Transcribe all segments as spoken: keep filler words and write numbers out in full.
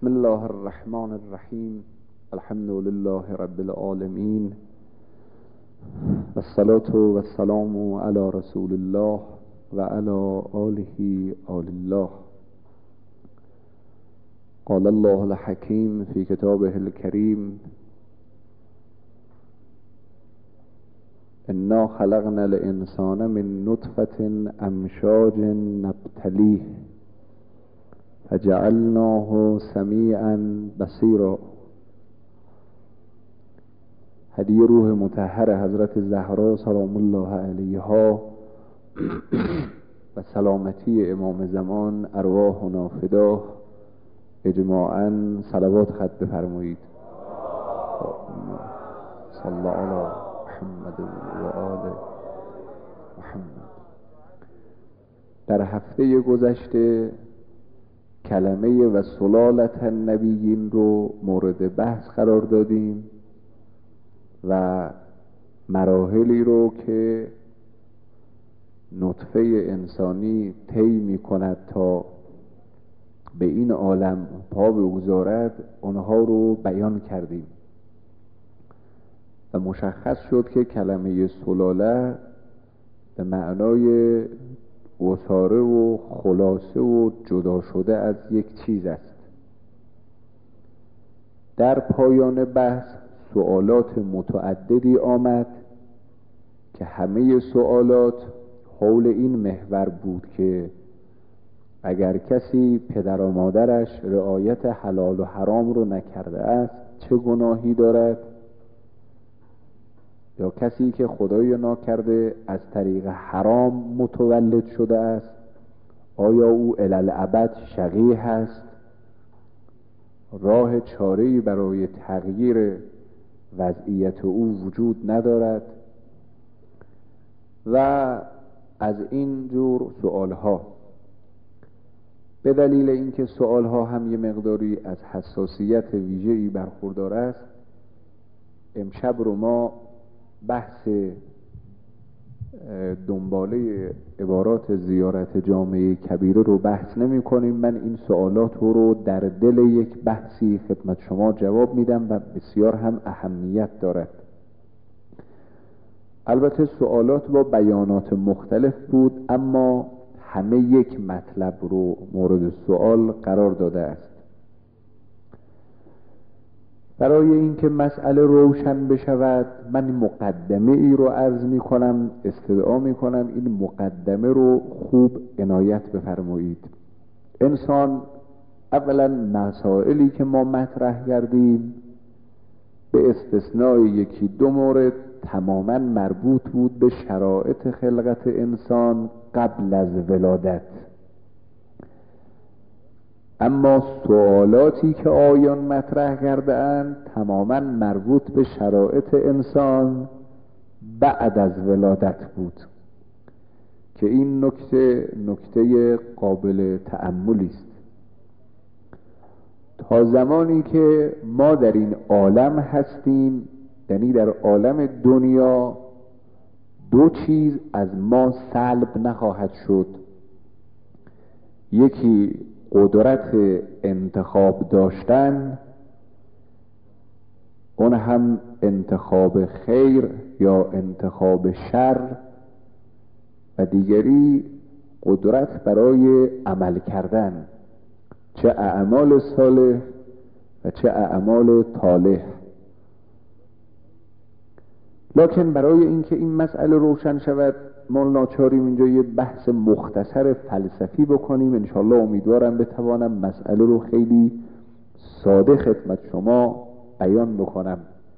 بسم الله الرحمن الرحیم. الحمد لله رب العالمین و الصلاة و السلام علی رسول الله و علی آله آل الله. قال الله الحکیم فی کتابه الکریم: انا خلقنا الانسان من نطفة امشاج نبتلیه فجعلناه سمیعا بصیرا. هدیه روح مطهر حضرت زهرا سلام الله علیها و سلامتی امام زمان ارواحنا فداه اجماعاً صلوات ختم بفرمایید. صلی الله علی محمد و آل محمد. در هفته گذشته کلمه و سلالت النبیین رو مورد بحث قرار دادیم و مراحلی رو که نطفه انسانی طی می کند تا به این عالم پا بگذارد اونها رو بیان کردیم و مشخص شد که کلمه سلاله به معنای گساره و خلاصه و جدا شده از یک چیز است. در پایان بحث سوالات متعددی آمد که همه سوالات حول این محور بود که اگر کسی پدر و مادرش رعایت حلال و حرام رو نکرده است چه گناهی دارد، یا کسی که خدای ناکرده از طریق حرام متولد شده است آیا او الالعبد شقی هست، راه چاره‌ای برای تغییر وضعیت او وجود ندارد و از این جور سؤالها. به دلیل اینکه سؤالها هم یه مقداری از حساسیت ویژه‌ای برخوردار است، امشب رو ما بحث دنباله عبارات زیارت جامعه کبیره رو بحث نمی کنیم. من این سوالات رو در دل یک بحثی خدمت شما جواب میدم و بسیار هم اهمیت دارد. البته سوالات با بیانات مختلف بود اما همه یک مطلب رو مورد سوال قرار داده است. برای اینکه مسئله روشن بشود من مقدمه ای رو عرض می کنم، استدعا می کنم این مقدمه رو خوب عنایت بفرمایید. انسان اولا مسائلی که ما مطرح کردیم به استثنای یکی دو مورد تماما مربوط بود به شرایط خلقت انسان قبل از ولادت، اما سوالاتی که آیان مطرح کرده اند تماما مربوط به شرایط انسان بعد از ولادت بود که این نکته نکته قابل تأملی است. تا زمانی که ما در این عالم هستیم، یعنی در عالم دنیا، دو چیز از ما سلب نخواهد شد. یکی قدرت انتخاب داشتن، اون هم انتخاب خیر یا انتخاب شر، و دیگری قدرت برای عمل کردن، چه اعمال صالح و چه اعمال طالح. لکن برای اینکه این مسئله روشن شود ما ناچاریم اینجا یه بحث مختصر فلسفی بکنیم. انشاءالله امیدوارم بتوانم مسئله رو خیلی ساده خدمت شما بیان بکنم.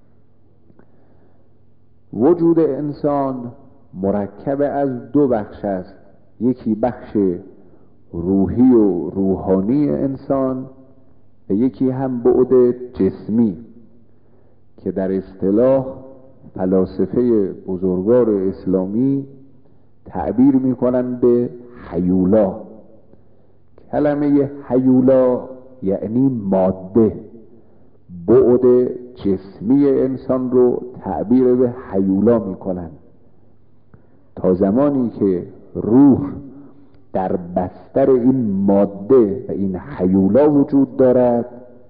وجود انسان مرکب از دو بخش است، یکی بخش روحی و روحانی انسان و یکی هم بعد جسمی که در اصطلاح فلاسفه بزرگوار اسلامی تعبیر میکنن به هیولا. کلمه هیولا یعنی ماده. بعد جسمی انسان رو تعبیر به هیولا میکنن. تا زمانی که روح در بستر این ماده و این هیولا وجود دارد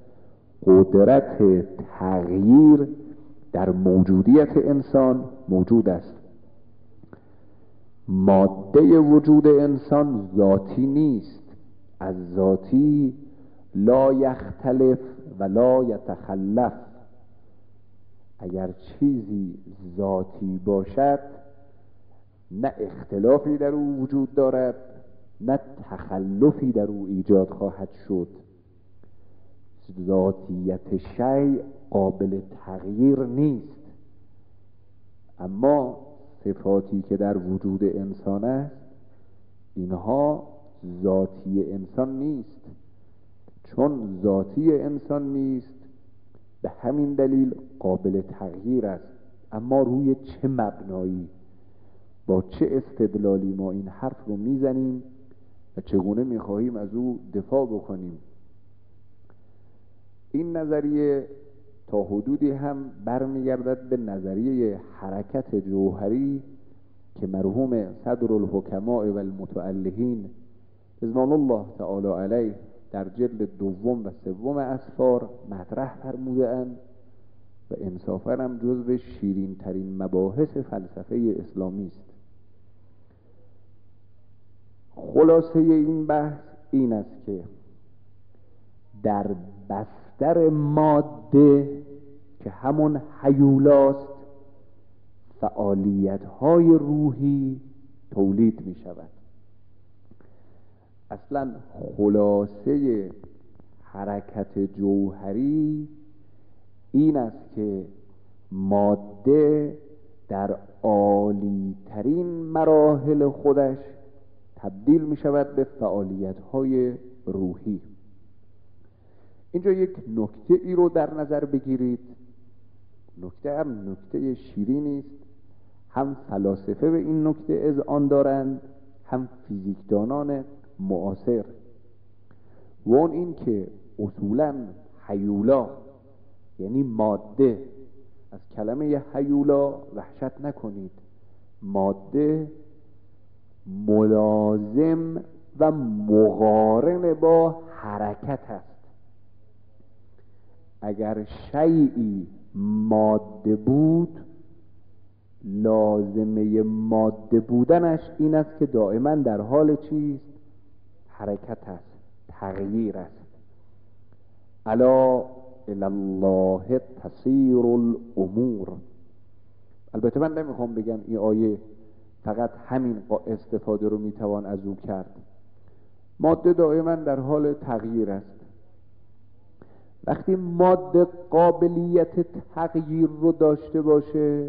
قدرت تغییر در موجودیت انسان موجود است. ماده وجود انسان ذاتی نیست، از ذاتی لا یختلف و لا یتخلف. اگر چیزی ذاتی باشد نه اختلافی در او وجود دارد نه تخلفی در او ایجاد خواهد شد. ذاتیت شیء قابل تغییر نیست، اما صفاتی که در وجود انسان است اینها ذاتی انسان نیست. چون ذاتی انسان نیست به همین دلیل قابل تغییر است. اما روی چه مبنایی، با چه استدلالی ما این حرف رو میزنیم و چگونه میخواهیم از او دفاع بکنیم؟ این نظریه تا حدودی هم برمیگردد به نظریه حرکت جوهری که مرحوم صدر الحکماء و المتألهین رضوان الله تعالی علیه در جلد دوم و سوم اسفار مطرح فرموده‌اند و انصافاً هم جزو شیرین ترین مباحث فلسفه اسلامی است. خلاصه این بحث این است که در بستر ماده که همون هیولاست فعالیت‌های روحی تولید می شود. اصلا خلاصه حرکت جوهری این است که ماده در عالی ترین مراحل خودش تبدیل می شود به فعالیت‌های روحی. اینجا یک نکته ای رو در نظر بگیرید. نکته هم نکته شیرینی است. هم فلاسفه به این نکته اذعان دارند، هم فیزیکدانان معاصر. و اون این که اصولاً هیولا یعنی ماده، از کلمه هیولا وحشت نکنید، ماده ملازم و مقارن با حرکت است. اگر شیئی ماده بود لازمه ماده بودنش این است که دائما در حال چیست؟ حرکت است، تغییر است. الا الی الله تسیر الامور. البته من نمیخوام بگم این آیه فقط همین استفاده رو میتوان از او کرد. ماده دائما در حال تغییر است. وقتی ماده قابلیت تغییر رو داشته باشه،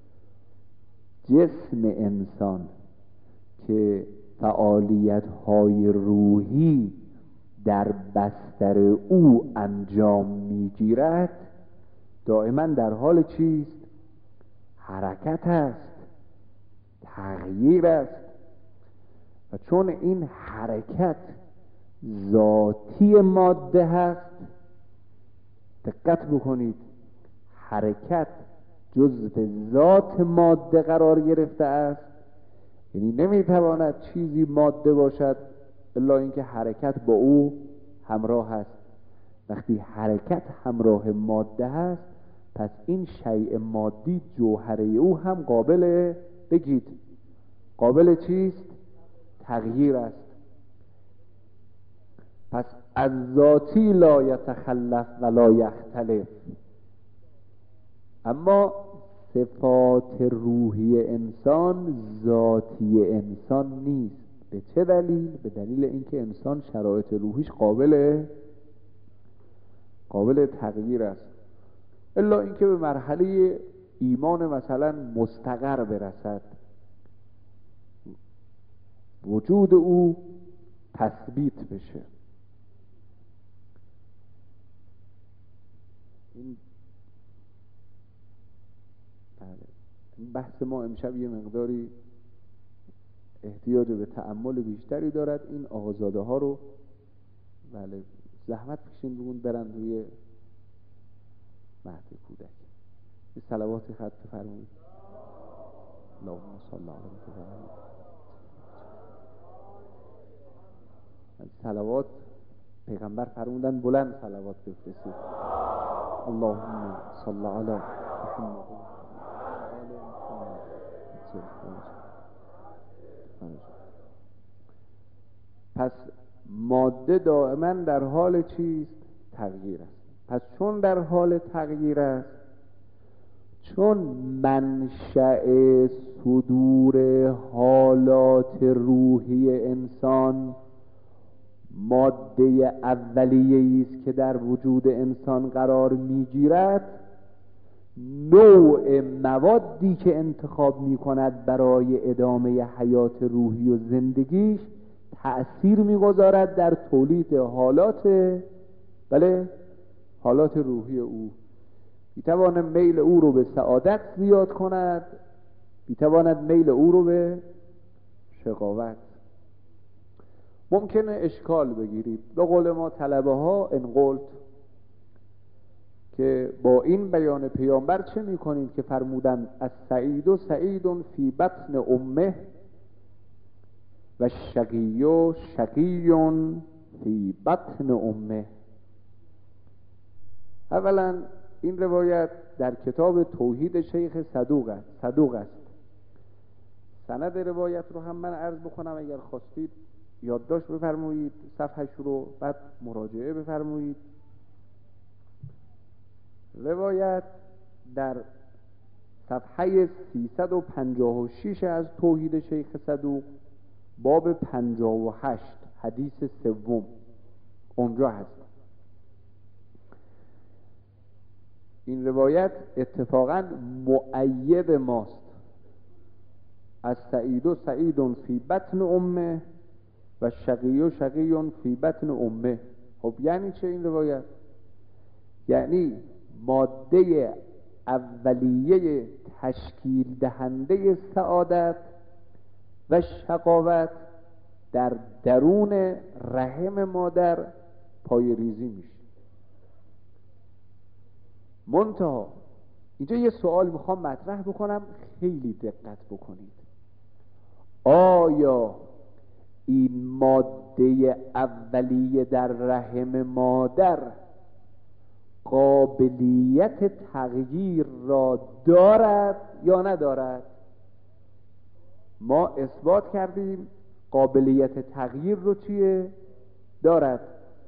جسم انسان که فعالیت‌های روحی در بستر او انجام میگیرد دائما در حال چیست؟ حرکت است، تغییر است. و چون این حرکت ذاتی ماده هست، دقت بکنید، حرکت جزء ذات ماده قرار گرفته است. یعنی نمیتواند چیزی ماده باشد الا اینکه حرکت با او همراه است. وقتی حرکت همراه ماده هست پس این شیء مادی جوهره او هم قابل، بگید، قابل چیست؟ تغییر است. پس از ذاتی لا یتخلف و لا یختلف. اما صفات روحی انسان ذاتی انسان نیست. به چه دلیل؟ به دلیل اینکه انسان شرایط روحیش قابل قابل تغییر است، الا اینکه به مرحله ایمان مثلا مستقر برسد، وجود او تثبیت بشه. این این بحث ما امشب یه مقداری احتیاج به تأمل بیشتری دارد. این آقازاده ها رو بله زحمت بکشین بگون برن روی مهد کودک. یه صلواتی خط بفرمایید. اللهم صل علی محمد. صلوات پیغمبر فرمودن بلند صلوات بفرستید. اللهم صل علی محمد. پس ماده دائما در حال چیست؟ تغییر است. پس چون در حال تغییر است، چون منشأ صدور حالات روحی انسان ماده اولیه‌ای است که در وجود انسان قرار می‌گیرد، نوع موادی که انتخاب می‌کند برای ادامه حیات روحی و زندگیش تأثیر می‌گذارد در تولید حالات بله حالات روحی او. می‌تواند میل او رو به سعادت زیاد کند، می‌تواند میل او رو به شقاوت. ممکنه اشکال بگیرید، به قول ما طلبه ها انقلت، که با این بیان پیامبر چه می‌کنید که فرمودند السعید و سعید فی بطن امه و شقی و شقی فی بطن امه. اولا این روایت در کتاب توحید شیخ صدوق است. صدوق است. سند روایت رو هم من عرض بکنم، اگر خواستید یادداشت بفرمایید صفحه‌اش رو، بعد مراجعه بفرمایید. روایت در صفحه سیصد و پنجاه و شش از توحید شیخ صدوق باب پنجاه و هشت حدیث سوم اونجا هست. این روایت اتفاقا مؤید ماست. از سعید و سعید فی بطن امه و شقی و شقی فی بطن امه. خب یعنی چه این روایت؟ یعنی ماده اولیه تشکیل دهنده سعادت و شقاوت در درون رحم مادر پای ریزی میشه. منتها اینجا یه سوال میخوام مطرح بکنم، خیلی دقت بکنید. آیا این ماده اولیه در رحم مادر قابلیت تغییر را دارد یا ندارد؟ ما اثبات کردیم قابلیت تغییر رو چیه؟ دارد.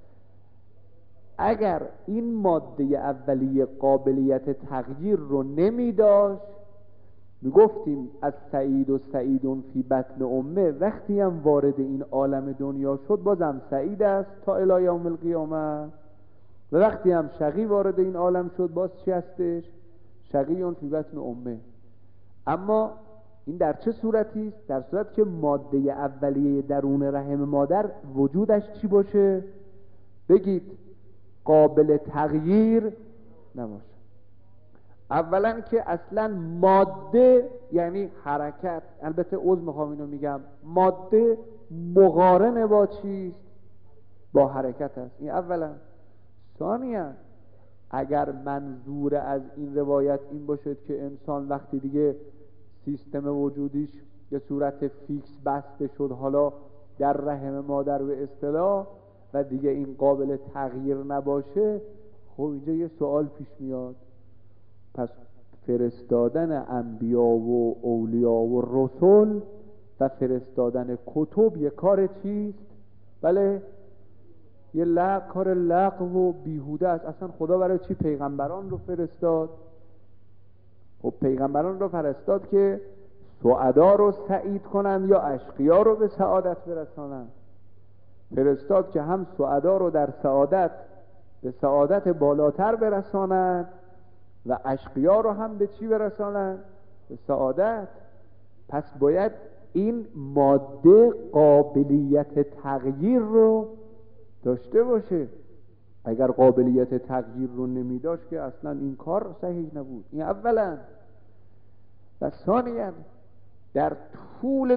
اگر این ماده اولیه قابلیت تغییر رو نمی داشت، می گفتیم از سعید و سعیدون فی بطن امه، وقتی هم وارد این عالم دنیا شد بازم سعید است تا الی یوم القیامه، و وقتی هم شقی وارد این عالم شد باز چی هستش؟ شقیون فی بطن امه. اما این در چه صورتی است؟ در صورت که ماده اولیه درون رحم مادر وجودش چی باشه؟ بگید قابل تغییر نباشه. اولا که اصلا ماده یعنی حرکت، البته عذر میخوام اینو میگم، ماده مقارن با چیست؟ با حرکت است. این اولا. ثانیا اگر منظور از این روایت این باشد که انسان وقتی دیگه سیستم وجودیش به صورت فیکس بسته شد، حالا در رحم مادر به اصطلاح، و دیگه این قابل تغییر نباشه، خب اینجا یه سوال پیش میاد. پس فرستادن انبیا و اولیا و رسول و فرستادن کتب یه کار چیست؟ بله یه لغ، کار لغو و بیهوده است. اصلا خدا برای چی پیغمبران رو فرستاد؟ خب پیغمبران رو فرستاد که سعدا رو سعید کنن یا اشقیا رو به سعادت برسانن. فرستاد که هم سعدا رو در سعادت به سعادت بالاتر برسانن و اشقیا رو هم به چی برسانن؟ به سعادت. پس باید این ماده قابلیت تغییر رو داشته باشه. اگر قابلیت تغییر رو نمی داشت که اصلا این کار صحیح نبود. این اولا. و ثانیا در طول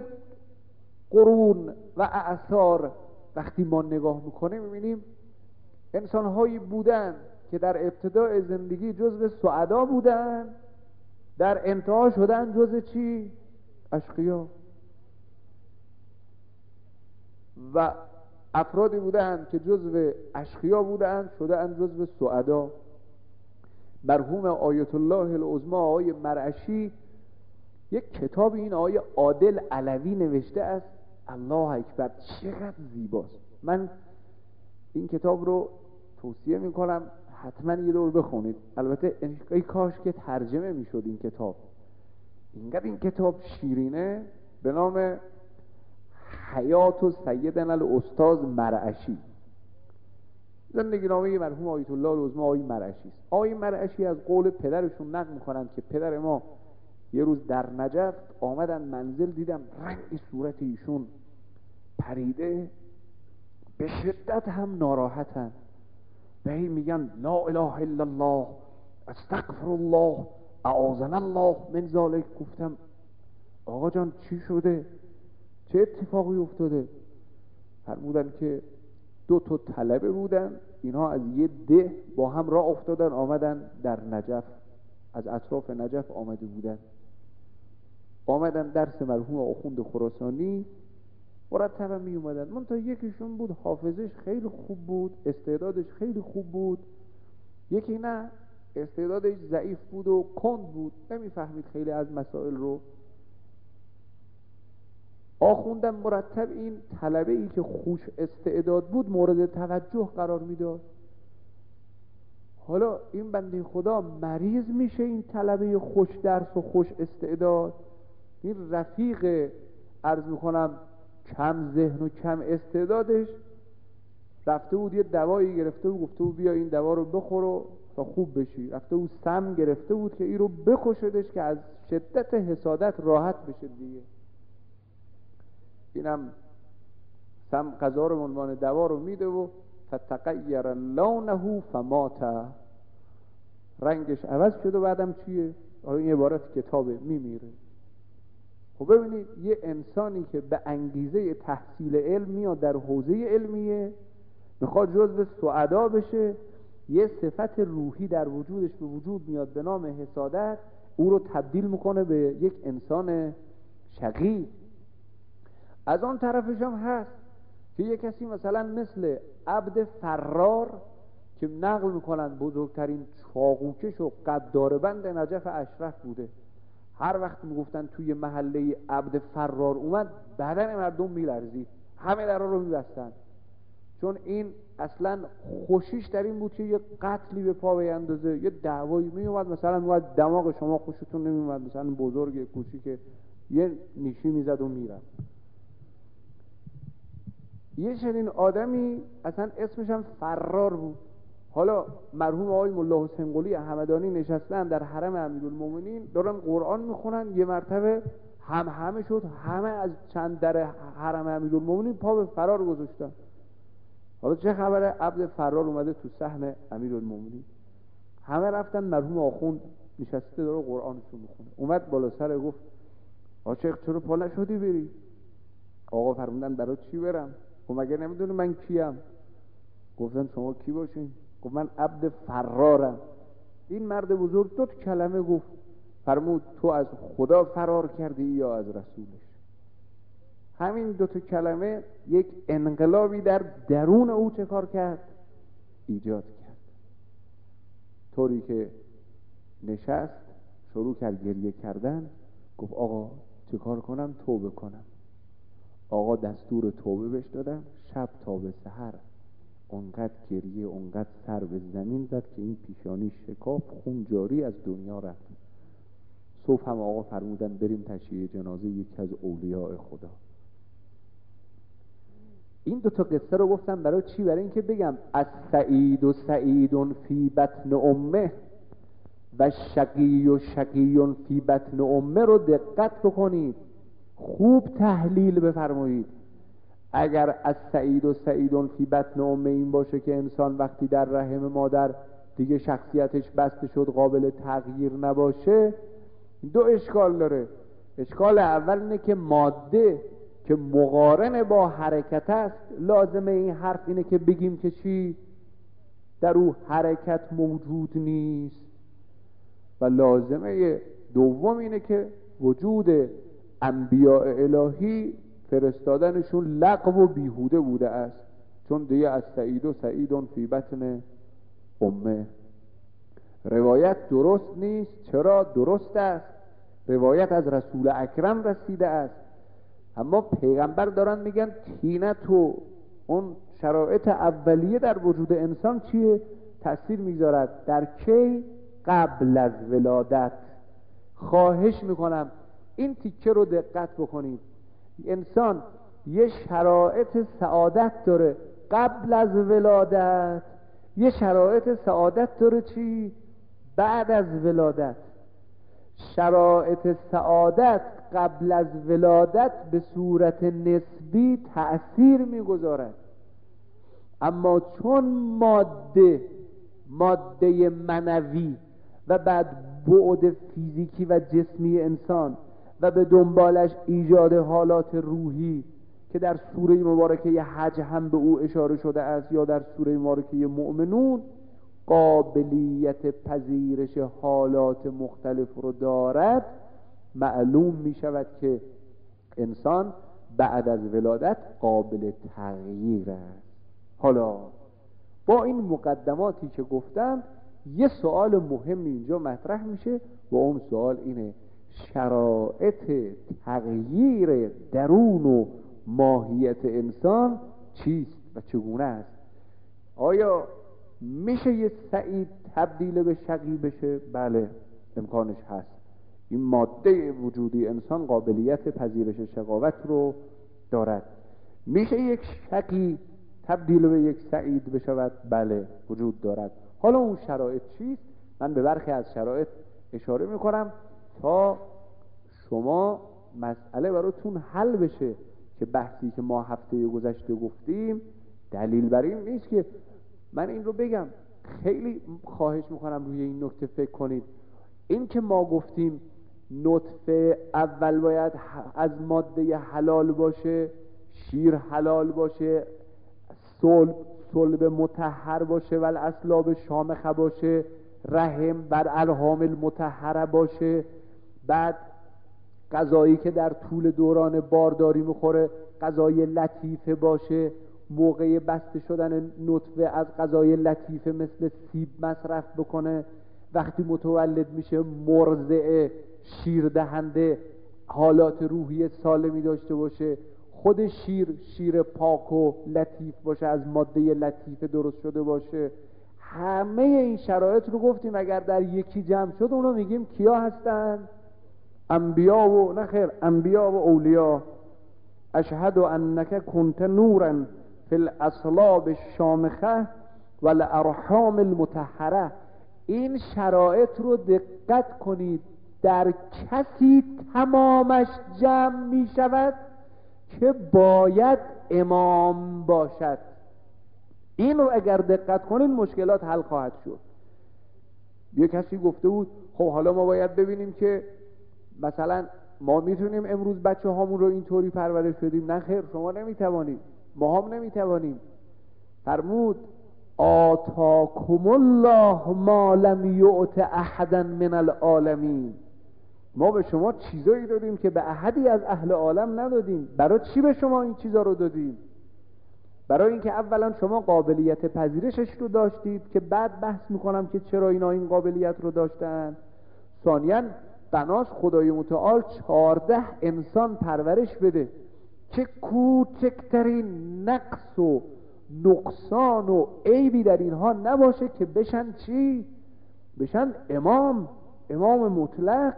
قرون و اعصار وقتی ما نگاه میکنیم میبینیم انسانهایی بودن که در ابتدای زندگی جزو سعدا بودن، در انتها شدن جزو چی؟ اشقیا. و افرادی بودند که جزو اشقیا بودند شدند جزو سعدا. مرحوم آیت الله العظمی آقای مرعشی یک کتاب این آقای عادل علوی نوشته است. الله اکبر، چقدر زیباست. من این کتاب رو توصیه میکنم حتما یه دور بخونید. البته ای کاش که ترجمه میشد این کتاب. اینقدر این کتاب شیرینه، به نام حیات سیدنا الاستاذ مرعشی، زندگی نامه مرحوم آیت الله العظمی آقای مرعشی است. آقای مرعشی از قول پدرشون نقل میکنند که پدر ما یه روز در نجف آمدن منزل، دیدم رنگ صورت ایشون پریده، به شدت هم ناراحتن و هی میگن لا اله الا الله استغفر الله اعاذنا الله من ذلک. گفتم آقا جان چی شده؟ چه اتفاقی افتاده؟ فرمودن که دو تا طلبه بودن، اینها از یه ده با هم راه افتادن آمدن در نجف، از اطراف نجف آمده بودن، آمدن درس مرحوم آخوند خراسانی مرتبا می اومدن. من تا یکیشون بود حافظش خیلی خوب بود، استعدادش خیلی خوب بود، یکی نه استعدادش ضعیف بود و کند بود، نمیفهمید خیلی از مسائل رو. آخوندم مرتب این طلبه ای که خوش استعداد بود مورد توجه قرار میداد. حالا این بنده خدا مریض میشه، این طلبه خوش درس و خوش استعداد، این رفیق عرض میکنم کم ذهن و کم استعدادش رفته بود یه دوایی گرفته بود، گفته بود بیا این دوا رو بخور تا خوب بشی. رفته بود سم گرفته بود که این رو بکشدش که از شدت حسادت راحت بشه دیگه. اینم سم غذا رو عنوان دوا رو میده و فتغیر لونه فمات، رنگش عوض شد و بعدم چیه؟ حالا این عبارت کتابه، میمیره. خب ببینید یه انسانی که به انگیزه تحصیل علم میاد در حوزه علمیه، میخواد جزو سعدا بشه، یه صفت روحی در وجودش به وجود میاد به نام حسادت، او رو تبدیل میکنه به یک انسان شقی. از آن طرفش هم هست که یه کسی مثلا مثل عبد فرار که نقل میکنن بزرگترین چاقوکش و قدار بند نجف اشرف بوده، هر وقت میگفتن توی محله عبد فرار اومد بدن مردم میلرزید، همه درها رو میبستن، چون این اصلا خوشیش در این بود که یه قتلی به پا بیندازه، یه دعوایی میومد، مثلا میومد دماغ شما خوشتون نمیومد، مثلا بزرگ کوچیک یه نیشی میزد و میرفت. یه چنین آدمی اصلا اسمش هم فرار بود. حالا مرحوم آقای ملا حسین قلی همدانی نشستن در حرم امیرالمومنین دارن قرآن میخونن، یه مرتبه هم همه شد، همه از چند در حرم امیرالمومنین پا به فرار گذاشتن. حالا چه خبره؟ عبد فرار اومده تو صحن امیرالمومنین، همه رفتن، مرحوم آخوند نشسته داره قرآنشو میخونه. اومد بالا سر گفت آقا شیخ چرا پا نشدی بری؟ آقا فرمودن برای چی برم؟ گفت مگه نمیدونی من کیم؟ گفتن شما کی باشین؟ گفت من عبد فرارم. این مرد بزرگ دو کلمه گفت، فرمود تو از خدا فرار کردی یا از رسولش؟ همین دو تا کلمه یک انقلابی در درون او چه کار کرد؟ ایجاد کرد. طوری که نشست شروع کرد گریه کردن، گفت آقا چه کار کنم؟ توبه کنم. آقا دستور توبه بهش دادن، شب تا به سحر اونقدر گریه، اونقدر سر به زمین زد که این پیشانی شکاف، خون جاری از دنیا رفت. صبح هم آقا فرمودن بریم تشییع جنازه یکی از اولیاء خدا. این دو تا قصه رو گفتم برای چی؟ برای اینکه بگم از سعید و سعیدون فی بطن امه و شقی و شقیون فی بطن امه رو دقت بکنید، خوب تحلیل بفرمایید. اگر از سعید و سعیدون فی بطن امه این باشه که انسان وقتی در رحم مادر دیگه شخصیتش بسته شد، قابل تغییر نباشه، دو اشکال داره. اشکال اول اینه که ماده که مقارن با حرکت است، لازمه این حرف اینه که بگیم که چی؟ در او حرکت موجود نیست. و لازمه دوم اینه که وجود انبیاء الهی فرستادنشون لغو و بیهوده بوده است. چون دیگه از سعید و سعیدون فی بطن امه. روایت درست نیست. چرا؟ درست است، روایت از رسول اکرم رسیده است، اما پیغمبر دارن میگن طینت و اون شرایط اولیه در وجود انسان چیه؟ تأثیر میذارد در کی؟ قبل از ولادت. خواهش میکنم این تیکه رو دقت بکنید. انسان یه شرایط سعادت داره قبل از ولادت، یه شرایط سعادت داره چی؟ بعد از ولادت. شرایط سعادت قبل از ولادت به صورت نسبی تأثیر میگذارد، اما چون ماده ماده معنوی و بعد بعد فیزیکی و جسمی انسان و به دنبالش ایجاد حالات روحی که در سوره مبارکه حج هم به او اشاره شده است یا در سوره مبارکه مؤمنون، قابلیت پذیرش حالات مختلف رو دارد، معلوم می شود که انسان بعد از ولادت قابل تغییر است. حالا با این مقدماتی که گفتم یه سوال مهم اینجا مطرح میشه و اون سوال اینه: شرایط تغییر درون و ماهیت انسان چیست و چگونه است؟ آیا میشه یه سعید تبدیل به شقی بشه؟ بله، امکانش هست. این ماده وجودی انسان قابلیت پذیرش شقاوت رو دارد. میشه یک شقی تبدیل به یک سعید بشود؟ بله، وجود دارد. حالا اون شرایط چیست؟ من به برخی از شرایط اشاره میکنم تا شما مسئله براتون حل بشه که بحثی که ما هفته گذشته گفتیم دلیل بر این نیست که من این رو بگم. خیلی خواهش میکنم روی این نکته فکر کنید. این که ما گفتیم نطفه اول باید از ماده حلال باشه، شیر حلال باشه، صلب صلب مطهر باشه و الاسلاب شامخه باشه، رحم بر الهام المطهره باشه، بعد غذایی که در طول دوران بارداری میخوره غذای لطیفه باشه، موقع بسته شدن نطفه از غذای لطیفه مثل سیب مصرف بکنه، وقتی متولد میشه مرضعه شیر دهنده حالات روحی سالمی داشته باشه، خود شیر شیر پاک و لطیف باشه، از ماده لطیفه درست شده باشه. همه این شرایط رو گفتیم اگر در یکی جمع شد اونو میگیم کیا هستن؟ انبیا و نخیر انبیا و اولیا. اشهد انک کنت نورا فی الاصلاب الشامخه و الارحام المطهره. این شرایط رو دقت کنید، در کسی تمامش جمع می شود که باید امام باشد. این رو اگر دقت کنید مشکلات حل خواهد شد. یه کسی گفته بود خب حالا ما باید ببینیم که مثلا ما میتونیم امروز بچه هامون رو اینطوری پرورش بدیم. نه خیر، شما نمیتوانید، ما هم نمیتوانیم. فرمود آتاکم الله ما لم یؤت احدا من العالمین. ما به شما چیزایی دادیم که به احدی از اهل عالم ندادیم. برای چی به شما این چیزا رو دادیم؟ برای اینکه اولا شما قابلیت پذیرشش رو داشتید که بعد بحث میکنم که چرا اینا این قابلیت رو داشتن. ثانیاً بناس خدای متعال چهارده انسان پرورش بده که کوچکترین نقص و نقصان و عیبی در اینها نباشه که بشن چی؟ بشن امام امام مطلق.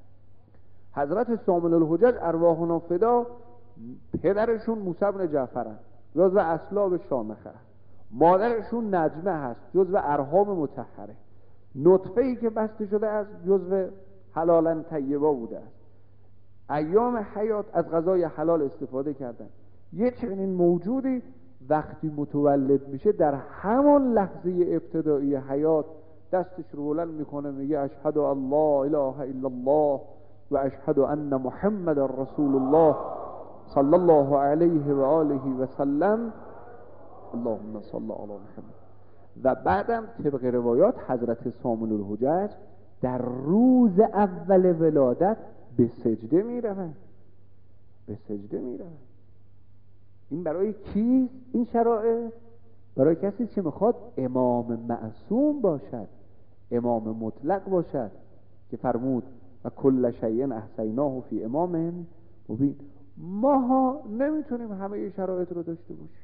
حضرت سامن الحجج ارواحنا فدا، پدرشون موسی بن جعفرن جزو اسلاب شامخه، مادرشون نجمه هست جزو ارحام مطهره، نطفه ای که بسته شده از جزو حلالا طیبا بوده است، ایام حیات از غذای حلال استفاده کردن. یه چنین موجودی وقتی متولد میشه در همان لحظه ابتدایی حیات دستش رو بلند میکنه میگه اشهد ان لا اله الا الله و اشهد ان محمد رسول الله صلی الله علیه و آله و سلم اللهم صل علی محمد. و بعدم طبق روایات حضرت سامن الحجج در روز اول ولادت به سجده میروند، به سجده میروند. این برای کیست این شرایط؟ برای کسی که میخواد امام معصوم باشد، امام مطلق باشد که فرمود و کل شیء احصیناه فی امام مبین. ماها نمیتونیم همه شرایط رو داشته باشیم.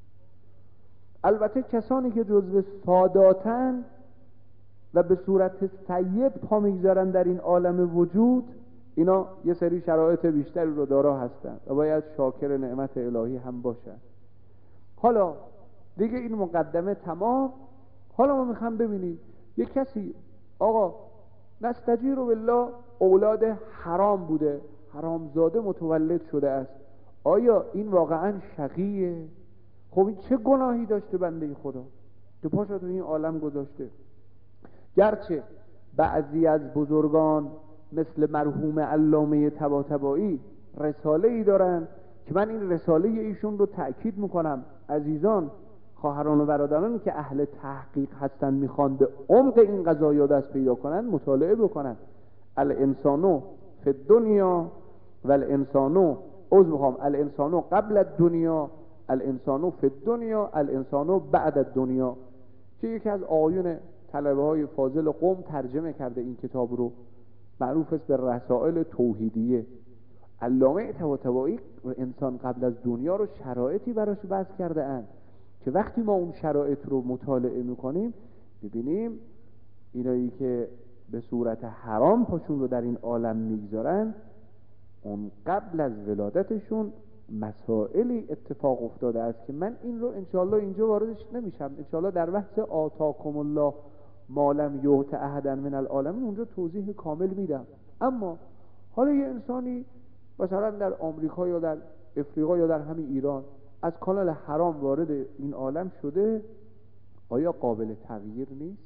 البته کسانی که جزو ساداتن و به صورت سید پا میگذارن در این عالم وجود، اینا یه سری شرایط بیشتری رو دارا هستن و باید شاکر نعمت الهی هم باشن. حالا دیگه این مقدمه تمام. حالا ما میخوام ببینیم یک کسی آقا نستجیر بالله اولاد حرام بوده، حرامزاده متولد شده است، آیا این واقعا شقیه؟ خب این چه گناهی داشته بنده خدا که پاشو تو این عالم گذاشته؟ گرچه بعضی از بزرگان مثل مرحوم علامه طباطبایی رساله ای دارن که من این رساله ایشون رو تأکید میکنم، عزیزان خواهران و برادران که اهل تحقیق هستن میخوان به عمق این قضایا دست پیدا کنن، مطالعه بکنن. الانسانو فی الدنیا و الانسانو عذر میخوام الانسانو قبل الدنیا الانسانو فی الدنیا الانسانو بعد الدنیا، که یکی از آیون طلبه های فاضل قم ترجمه کرده این کتاب رو، معروف است به رسائل توحیدیه. علامه طباطبایی انسان قبل از دنیا رو شرایطی براش وضع کرده اند که وقتی ما اون شرایط رو مطالعه میکنیم ببینیم اینایی که به صورت حرام پاشون رو در این عالم میگذارن، اون قبل از ولادتشون مسائلی اتفاق افتاده است که من این رو انشاءالله اینجا واردش نمیشم، انشاءالله در بحث آتاکم الله ما لم یؤت احدا من العالمین اونجا توضیح کامل میدم. اما حالا یه انسانی مثلا در آمریکا یا در افریقا یا در همین ایران از کانال حرام وارد این عالم شده، آیا قابل تغییر نیست؟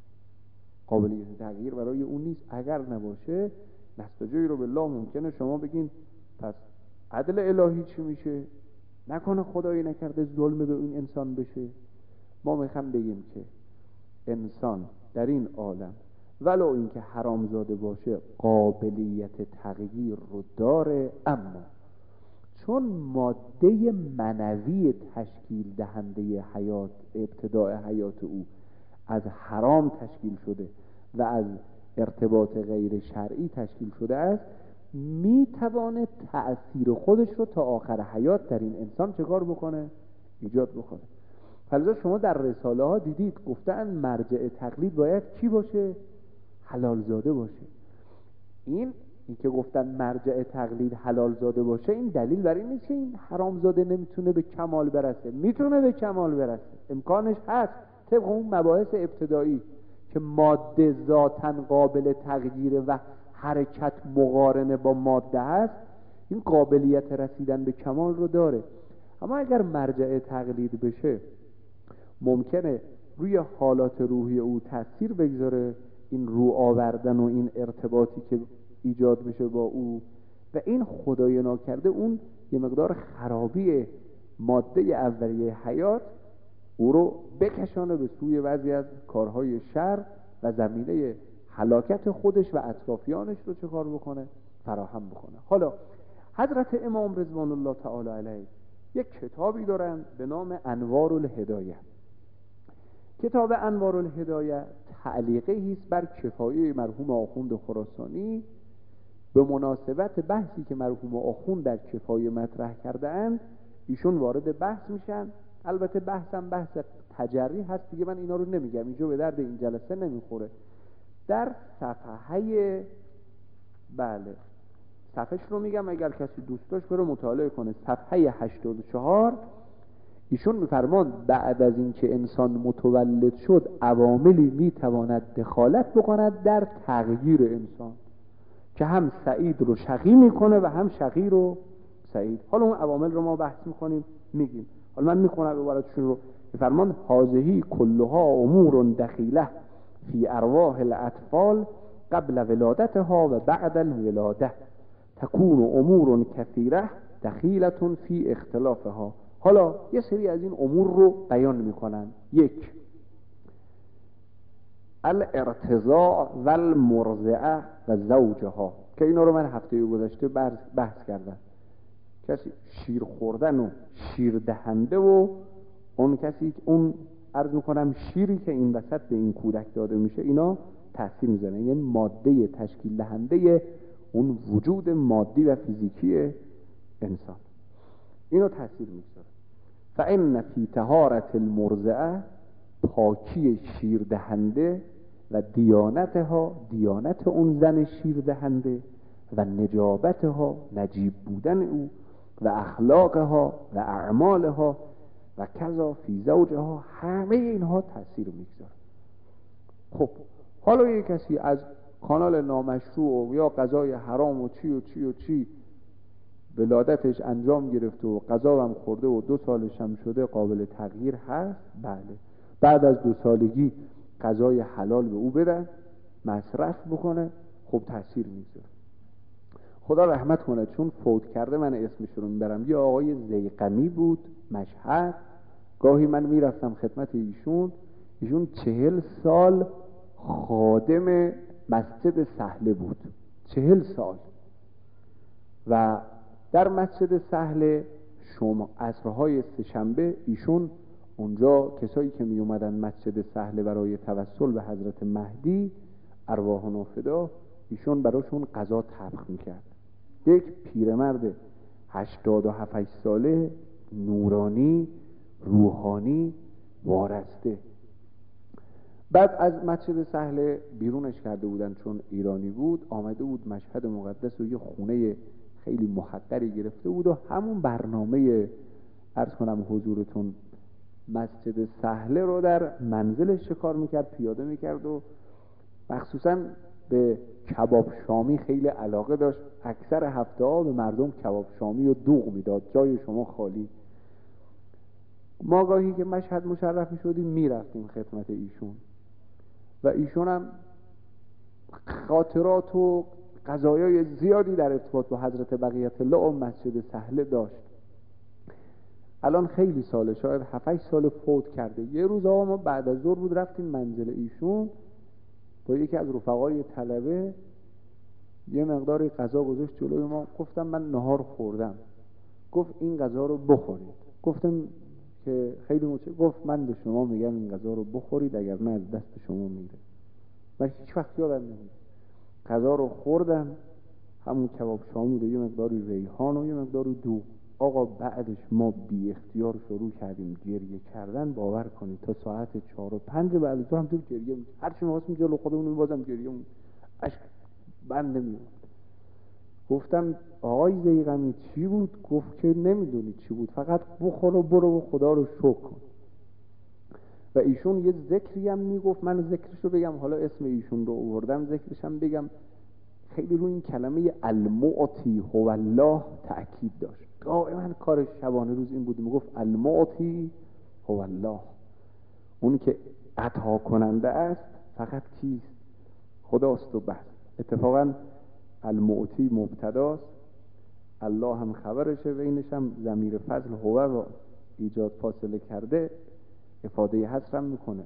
قابلیت تغییر برای اون نیست؟ اگر نباشه نستجیر بالله ممکنه شما بگین پس عدل الهی چی میشه؟ نکنه خدایی نکرده ظلم به اون انسان بشه. ما میخوام بگیم که انسان در این عالم ولو اینکه حرامزاده باشه قابلیت تغییر رو داره، اما چون ماده منوی تشکیل دهنده حیات، ابتداء حیات او از حرام تشکیل شده و از ارتباط غیر شرعی تشکیل شده است، میتوانه تأثیر خودش رو تا آخر حیات در این انسان چه کار بکنه؟ ایجاد بکنه. حالا شما در رساله ها دیدید گفتن مرجع تقلید باید کی باشه؟ حلال زاده باشه. این این که گفتن مرجع تقلید حلال زاده باشه، این دلیل بر این نیست که این حرام زاده نمیتونه به کمال برسه، میتونه به کمال برسه، امکانش هست طبق اون مباحث ابتدایی که ماده ذاتاً قابل تغییر و حرکت مقارنه با ماده هست، این قابلیت رسیدن به کمال رو داره. اما اگر مرجع تقلید بشه ممکنه روی حالات روحی او تأثیر بگذاره، این رو آوردن و این ارتباطی که ایجاد میشه با او و این خدای ناکرده اون یه مقدار خرابی ماده اولیه حیات او رو بکشانه به سوی بعضی از کارهای شر و زمینه هلاکت خودش و اطرافیانش رو چه کار بکنه؟ فراهم بکنه. حالا حضرت امام رضوان الله تعالی علیه یک کتابی دارن به نام انوار الهدایه. کتاب انوار الهدایه تعلیقی است بر کفایه مرحوم آخوند خراسانی به مناسبت بحثی که مرحوم آخوند در کفایه مطرح کرده اند. ایشون وارد بحث میشن، البته بحثم بحث تجری هست دیگه، من اینا رو نمیگم، اینجا به درد این جلسه نمیخوره. در صفحه بله صفحهش رو میگم اگر کسی دوست داشت بره مطالعه کنه، صفحه هشتاد و چهار ایشون میفرمان بعد از اینکه انسان متولد شد عواملی میتواند دخالت بکند در تغییر انسان که هم سعید رو شقی میکنه و هم شقی رو سعید. حالا اون عوامل رو ما بحث میکنیم میگیم. حالا من میخونم عبارتشون رو. میفرمان هذه کلها امور دخیله فی ارواح الاطفال قبل ولادتها و بعد الولاده تکون امور کثیره دخیله فی اختلافها. حالا یه سری از این امور رو بیان میکنن. یک، الارتضاع و المرضعه و زوجها، که اینا رو من هفته گذشته بحث کردم کسی شیر خوردن و شیر دهنده و اون کسی که اون عرض میکنم شیری که این وسط به این کودک داده میشه اینا تأثیر میزنه، یعنی ماده تشکیل دهنده اون وجود مادی و فیزیکی انسان اینو تأثیر میذاره. فإن فی طهارة المرضعه، پاکی شیر دهنده و دیانتها، دیانت اون زن شیر دهنده و نجابتها، نجیب بودن او و اخلاقها و اعمالها و کذا فی زوجها، همه اینها تأثیر میگذاره. خب حالا یک کسی از کانال نامشروع یا غذای حرام و چی و چی و چی ولادتش انجام گرفته و غذا هم خورده و دو سالش هم شده، قابل تغییر هست؟ بله. بعد از دو سالگی غذای حلال به او بدن مصرف بکنه، خب تأثیر میذاره. خدا رحمت کنه، چون فوت کرده من اسمش رو میبرم، یه آقای زیقمی بود مشهد، گاهی من میرفتم خدمت ایشون، ایشون چهل سال خادم مسجد سهله بود، چهل سال. و در مسجد سهله شما عصرهای سه‌شنبه ایشون اونجا کسایی که می اومدن مسجد سهله برای توسل به حضرت مهدی ارواحنا فدا، ایشون براشون غذا طبخ میکرد. یک پیرمرد هشتاد و هفت ساله، نورانی، روحانی، وارسته. بعد از مسجد سهله بیرونش کرده بودن چون ایرانی بود، آمده بود مشهد مقدس و یه خونه خیلی محقری گرفته بود و همون برنامه عرض کنم حضورتون مسجد سهله رو در منزلش شکار میکرد، پیاده میکرد و مخصوصا به کباب شامی خیلی علاقه داشت. اکثر هفته ها به مردم کباب شامی و دوغ میداد، جای شما خالی. ما گاهی که مشهد مشرف میشدیم میرفتیم خدمت ایشون و ایشون هم خاطرات و قضایای زیادی در ارتباط با حضرت بقیت الله و مسجد سهله داشت. الان خیلی ساله، شاید هفت سال فوت کرده. یه روز آقا ما بعد از ظهر بود رفتیم منزل ایشون با یکی از رفقای طلبه، یه مقداری غذا گذاشت جلوی ما. گفتم من نهار خوردم. گفت این غذا رو بخورید. گفتم که خیلی مچه. گفت من به شما میگم این غذا رو بخورید، اگر نه از دست شما میره. من هیچ وقت یادم نمیاد. غذا رو خوردم، همون کباب شامی رو، یه مقداری ریحان و یه مقداری دوغ. آقا بعدش ما بی اختیار شروع کردیم گریه کردن. باور کنید تا ساعت چهار و پنج بعد از ظهر هم تو گریه می هر چی می‌خواستیم جلو خودمون بازم گریه می اشک بند نمیاد. گفتم آقای زیغمی چی بود؟ گفت که نمیدونی چی بود، فقط بخور و برو و خدا رو شکر کن. و ایشون یه ذکری هم میگفت، من ذکرش رو بگم، حالا اسم ایشون رو آوردم ذکرش هم بگم. خیلی روی این کلمه المعطی هو الله تأکید داشت. دائما کارش شبانه روز این بود، میگفت المعطی هو الله، اون که عطا کننده است فقط کیست؟ خداست و بس. اتفاقا المعطی مبتداست، الله هم خبرشه، بینش هم ضمیر فضل هو رو ایجاد فاصله کرده، افاده حصرم میکنه.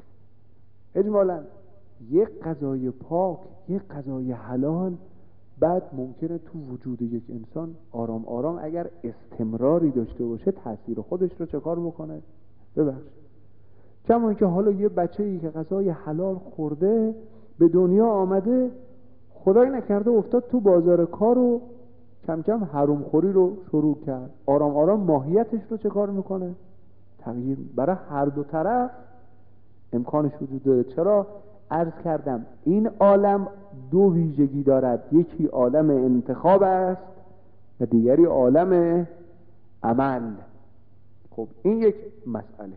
اجمالا یک غذای پاک، یک غذای حلال، بعد ممکنه تو وجود یک انسان آرام آرام اگر استمراری داشته باشه تأثیر خودش رو چه کار بکنه؟ ببخش. کما که حالا یه بچه‌ای که غذای حلال خورده به دنیا آمده، خدای نکرده افتاد تو بازار کار و کم کم حروم خوری رو شروع کرد، آرام آرام ماهیتش رو چه کار میکنه؟ تغییر. برای هر دو طرف امکانش وجود داره. چرا؟ عرض کردم این عالم دو ویژگی دارد، یکی عالم انتخاب است و دیگری عالم عمل. خب این یک مسئله.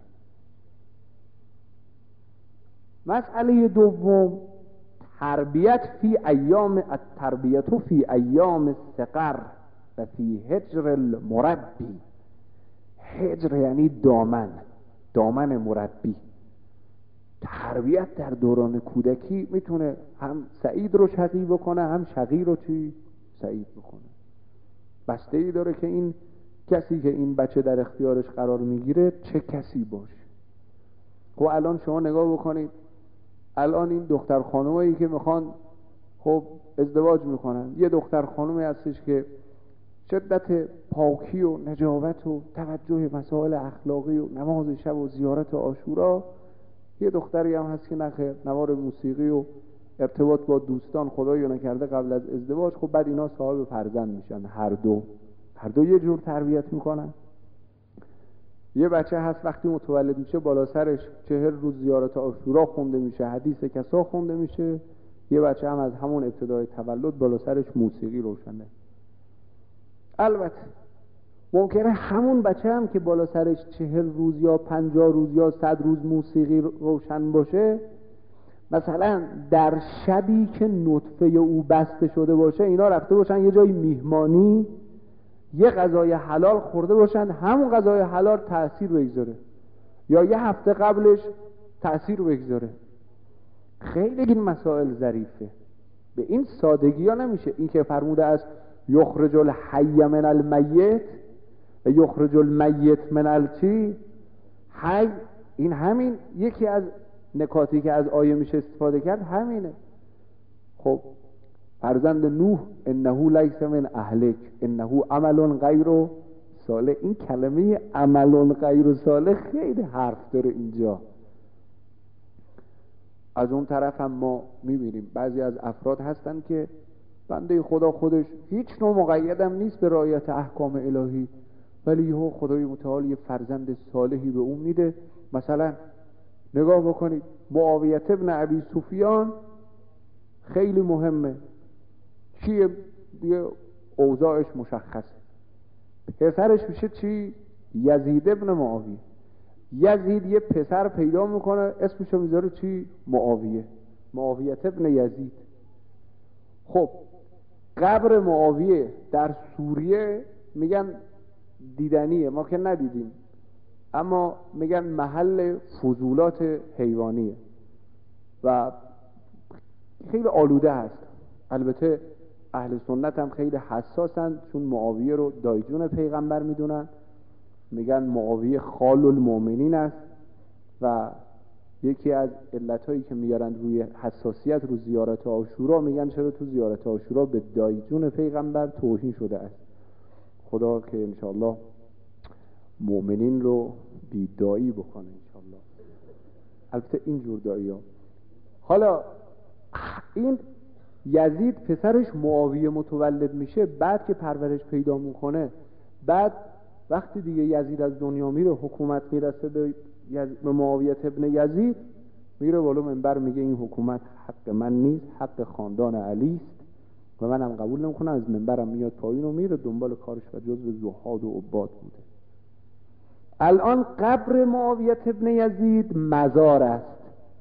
مسئله دوم، تربیت فی ایام التربیت فی ایام الصغر و فی هجر المربی. هجر یعنی دامن، دامن مربی. تربیت در دوران کودکی میتونه هم سعید رو شقی بکنه، هم شقی رو چی؟ سعید بکنه. بسته ای داره که این کسی که این بچه در اختیارش قرار میگیره چه کسی باشه. خب الان شما نگاه بکنید، الان این دختر خانومایی که میخوان خب ازدواج میکنن، یه دختر خانومی هستش که شدت پاکی و نجابت و توجه مسائل اخلاقی و نماز شب و زیارت عاشورا. یه دختری هم هست که نخیر نوار موسیقی و ارتباط با دوستان خدایی نکرده قبل از ازدواج، خب بعد اینا صاحب فرزند میشن، هر دو هر دو یه جور تربیت میکنن. یه بچه هست وقتی متولد میشه بالا سرش چهل روز زیارت عاشورا خونده میشه، حدیث کسا خونده میشه. یه بچه هم از همون ابتدای تولد بالا سرش موسیقی روشنه. البته ممکنه همون بچه هم که بالا سرش چهل روز یا پنجاه روز یا صد روز موسیقی روشن باشه، مثلا در شبی که نطفه او بسته شده باشه اینا رفته باشن یه جای میهمانی، یه غذای حلال خورده باشن، همون غذای حلال تأثیر بگذاره، یا یه هفته قبلش تأثیر بگذاره. خیلی این مسائل ظریفه، به این سادگی ها نمیشه. این که فرموده از یخرج الحی من المیت و یخرج المیت من الچی حی، این همین یکی از نکاتی که از آیه میشه استفاده کرد همینه. خب فرزند نوح انه لیس من اهلک انه عمل غیر صالح، این کلمه عمل غیر صالح خیلی حرف داره اینجا. از اون طرف هم ما میبینیم بعضی از افراد هستن که بنده خدا خودش هیچ نوع مقیدم نیست به رعایت احکام الهی، ولی یهو خدای متعال یه فرزند صالحی به اون میده. مثلا نگاه بکنید معاویه ابن ابی سفیان خیلی مهمه، چیه دیگه اوضاعش مشخصه. پسرش میشه چی؟ یزید ابن معاویه. یزید یه پسر پیدا میکنه اسمشو میذاره چی؟ معاویه، معاویه ابن یزید. خب قبر معاویه در سوریه میگن دیدنیه، ما که ندیدیم، اما میگن محل فضولات حیوانیه و خیلی آلوده هست. البته اهل سنت هم خیلی حساسن، چون معاویه رو دایجون پیغمبر میدونن، میگن معاویه خال المؤمنین است و یکی از علتهایی که میارن روی حساسیت رو زیارت عاشورا، میگن چرا تو زیارت عاشورا به دایجون پیغمبر توهین شده است. خدا که انشاءالله مؤمنین رو بیدایی بکنه انشاءالله. البته اینجور دایی ها. حالا این یزید پسرش معاویه متولد میشه، بعد که پرورش پیدا میکنه، بعد وقتی دیگه یزید از دنیا میره حکومت میرسه به, یز... به معاویه ابن یزید، میره بالا منبر میگه این حکومت حق من نیست، حق خاندان علی است و منم قبول نمیکنم. از منبرم میاد پایین و میره دنبال کارش و جزو زهاد و عباد بوده. الان قبر معاویه ابن یزید مزار است،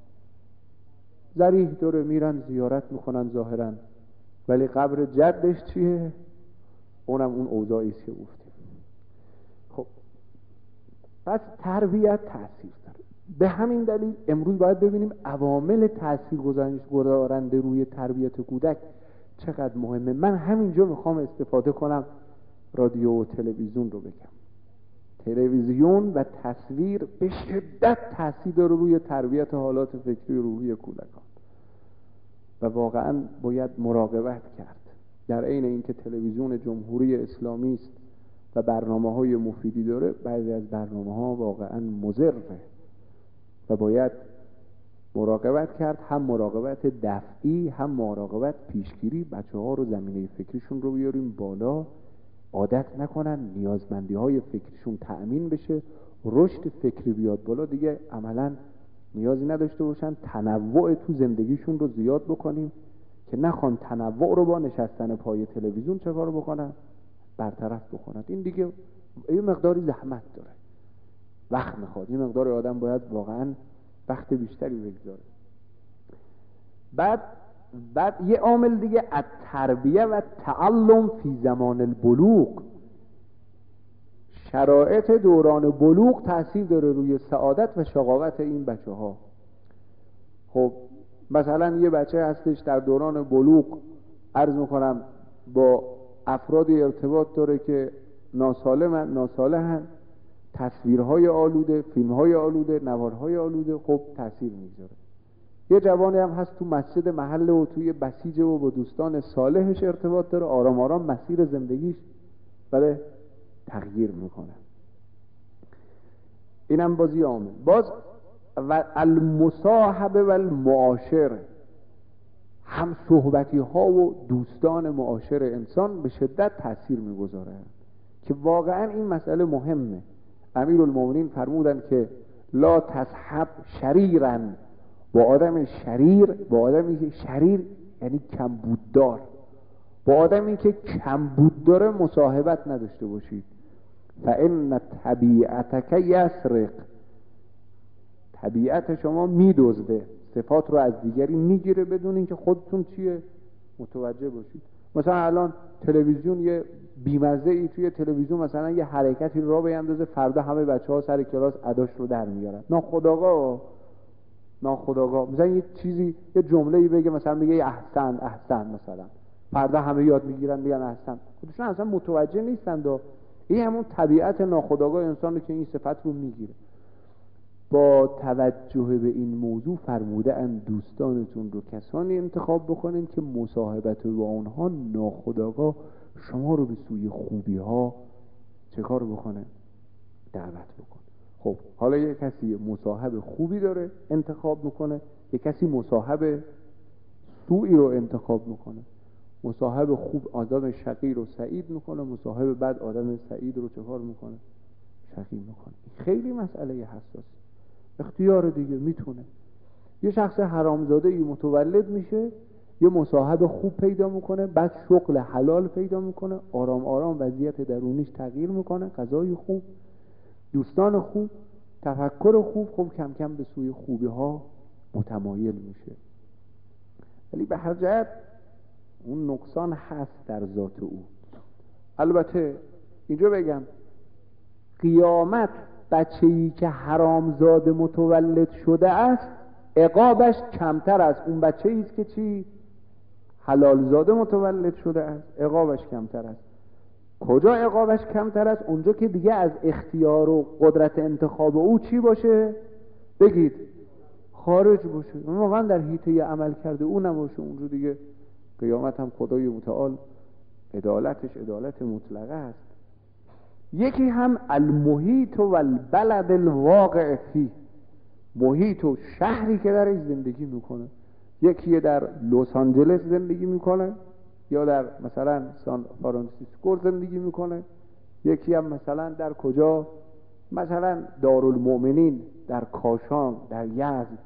ذریح داره میرن زیارت میکنن ظاهرا، ولی قبر جدش چیه؟ اونم اون اوضاعی است که گفتیم. خب پس تربیت تأثیر داره. به همین دلیل امروز باید ببینیم عوامل تأثیر گذارنده روی تربیت کودک چقدر مهمه. من همینجا میخوام استفاده کنم رادیو و تلویزیون رو بگم. تلویزیون و تصویر به شدت تأثیر داره روی تربیت حالات فکری روحی کودکان و واقعا باید مراقبت کرد. در عین اینکه تلویزیون جمهوری اسلامی است و برنامه‌های مفیدی داره، بعضی از برنامه‌ها واقعا مضره و باید مراقبت کرد، هم مراقبت دفعی هم مراقبت پیشگیری. بچه‌ها رو زمینه فکریشون رو بیاریم بالا، عادت نکنن، نیازمندی های فکریشون تأمین بشه، رشد فکری بیاد بالا، دیگه عملا نیازی نداشته باشن تنوع تو زندگیشون رو زیاد بکنیم که نخوان تنوع رو با نشستن پای تلویزیون چه کار بکنن؟ برطرف بکنن. این دیگه یه مقداری زحمت داره، وقت میخواد، این مقدار آدم باید واقعا وقت بیشتری بگذاره. بعد بعد یه عامل دیگه التربیه و تعلم فی زمان البلوغ. شرایط دوران بلوغ تأثیر داره روی سعادت و شقاوت این بچه ها. خب مثلا یه بچه هستش در دوران بلوغ، عرض میکنم با افرادی ارتباط داره که ناسالمن، ناصالحن، تصویرهای آلوده، فیلمهای آلوده، نوارهای آلوده، خب تأثیر میذاره. یه جوانی هم هست تو مسجد محله و توی بسیجه و با دوستان صالحش ارتباط داره، آرام آرام مسیر زندگیش بله تغییر میکنه. اینم بازی عامل. باز و المصاحبه و المعاشر، هم صحبتی ها و دوستان معاشر انسان به شدت تاثیر میگذارند که واقعا این مسئله مهمه. امیرالمومنین فرمودند که لا تصحب شریرن، با آدم شریر، با آدمی که شریر یعنی کمبوددار، با آدمی که کمبود داره مصاحبت نداشته باشید. فإن طبیعتک یسرق، طبیعت شما میدزده، صفات رو از دیگری میگیره بدون اینکه خودتون چیه متوجه باشید. مثلا الان تلویزیون یه بیمزه ای توی تلویزیون مثلا یه حرکتی را بیندازه، فردا همه بچه‌ها سر کلاس اداش رو در میارن، ناخودآگاه ناخودآگاه مثلا یه چیزی یه جمله‌ای بگه، مثلا میگه احسن احسن، مثلا فردا همه یاد میگیرن میگن احسن، خودشون اصلا متوجه نیستن. و این همون طبیعت ناخودآگاه انسانه که این صفت رو میگیره. با توجه به این موضوع فرموده ان دوستانتون رو کسانی انتخاب بکنین که مصاحبت با اونها ناخودآگاه شما رو به سوی خوبی ها چه کار بکنه؟ دعوت بکنه. خب حالا یک کسی مصاحب خوبی داره انتخاب میکنه، یک کسی مصاحب سوئی رو انتخاب میکنه. مصاحب خوب آدم شقی رو سعید میکنه، مصاحب بد آدم سعید رو چه کار میکنه؟ شقی میکنه. خیلی مسئله حساس، اختیار دیگه میتونه. یه شخص حرامزاده ای متولد میشه، یه مصاحب خوب پیدا میکنه، بعد شغل حلال پیدا میکنه، آرام آرام وضعیت درونیش تغییر میکنه، غذای خوب، دوستان خوب، تفکر خوب، خب کم کم به سوی خوبی ها متمایل میشه. ولی به هر جهت اون نقصان هست در ذات او. البته اینجا بگم قیامت بچه‌ای که حرامزاده متولد شده است عقابش کمتر از اون بچه‌ای است که چی حلالزاده متولد شده است، عقابش کمتر است. کجا عقابش کمتر است؟ اونجا که دیگه از اختیار و قدرت انتخاب او چی باشه؟ بگید خارج باشه، واقعا در حیطه عمل کرده او نباشه. اونجا دیگه قیامت هم خدای متعال عدالتش عدالت مطلقه است. یکی هم المحیط و البلد الواقع فی، محیط و شهری که درش زندگی میکنه. یکی در لس آنجلس زندگی میکنه یا در مثلا سان فرانسیسکو زندگی میکنه، یکی هم مثلا در کجا، مثلا دارالمؤمنین در کاشان، در یزد،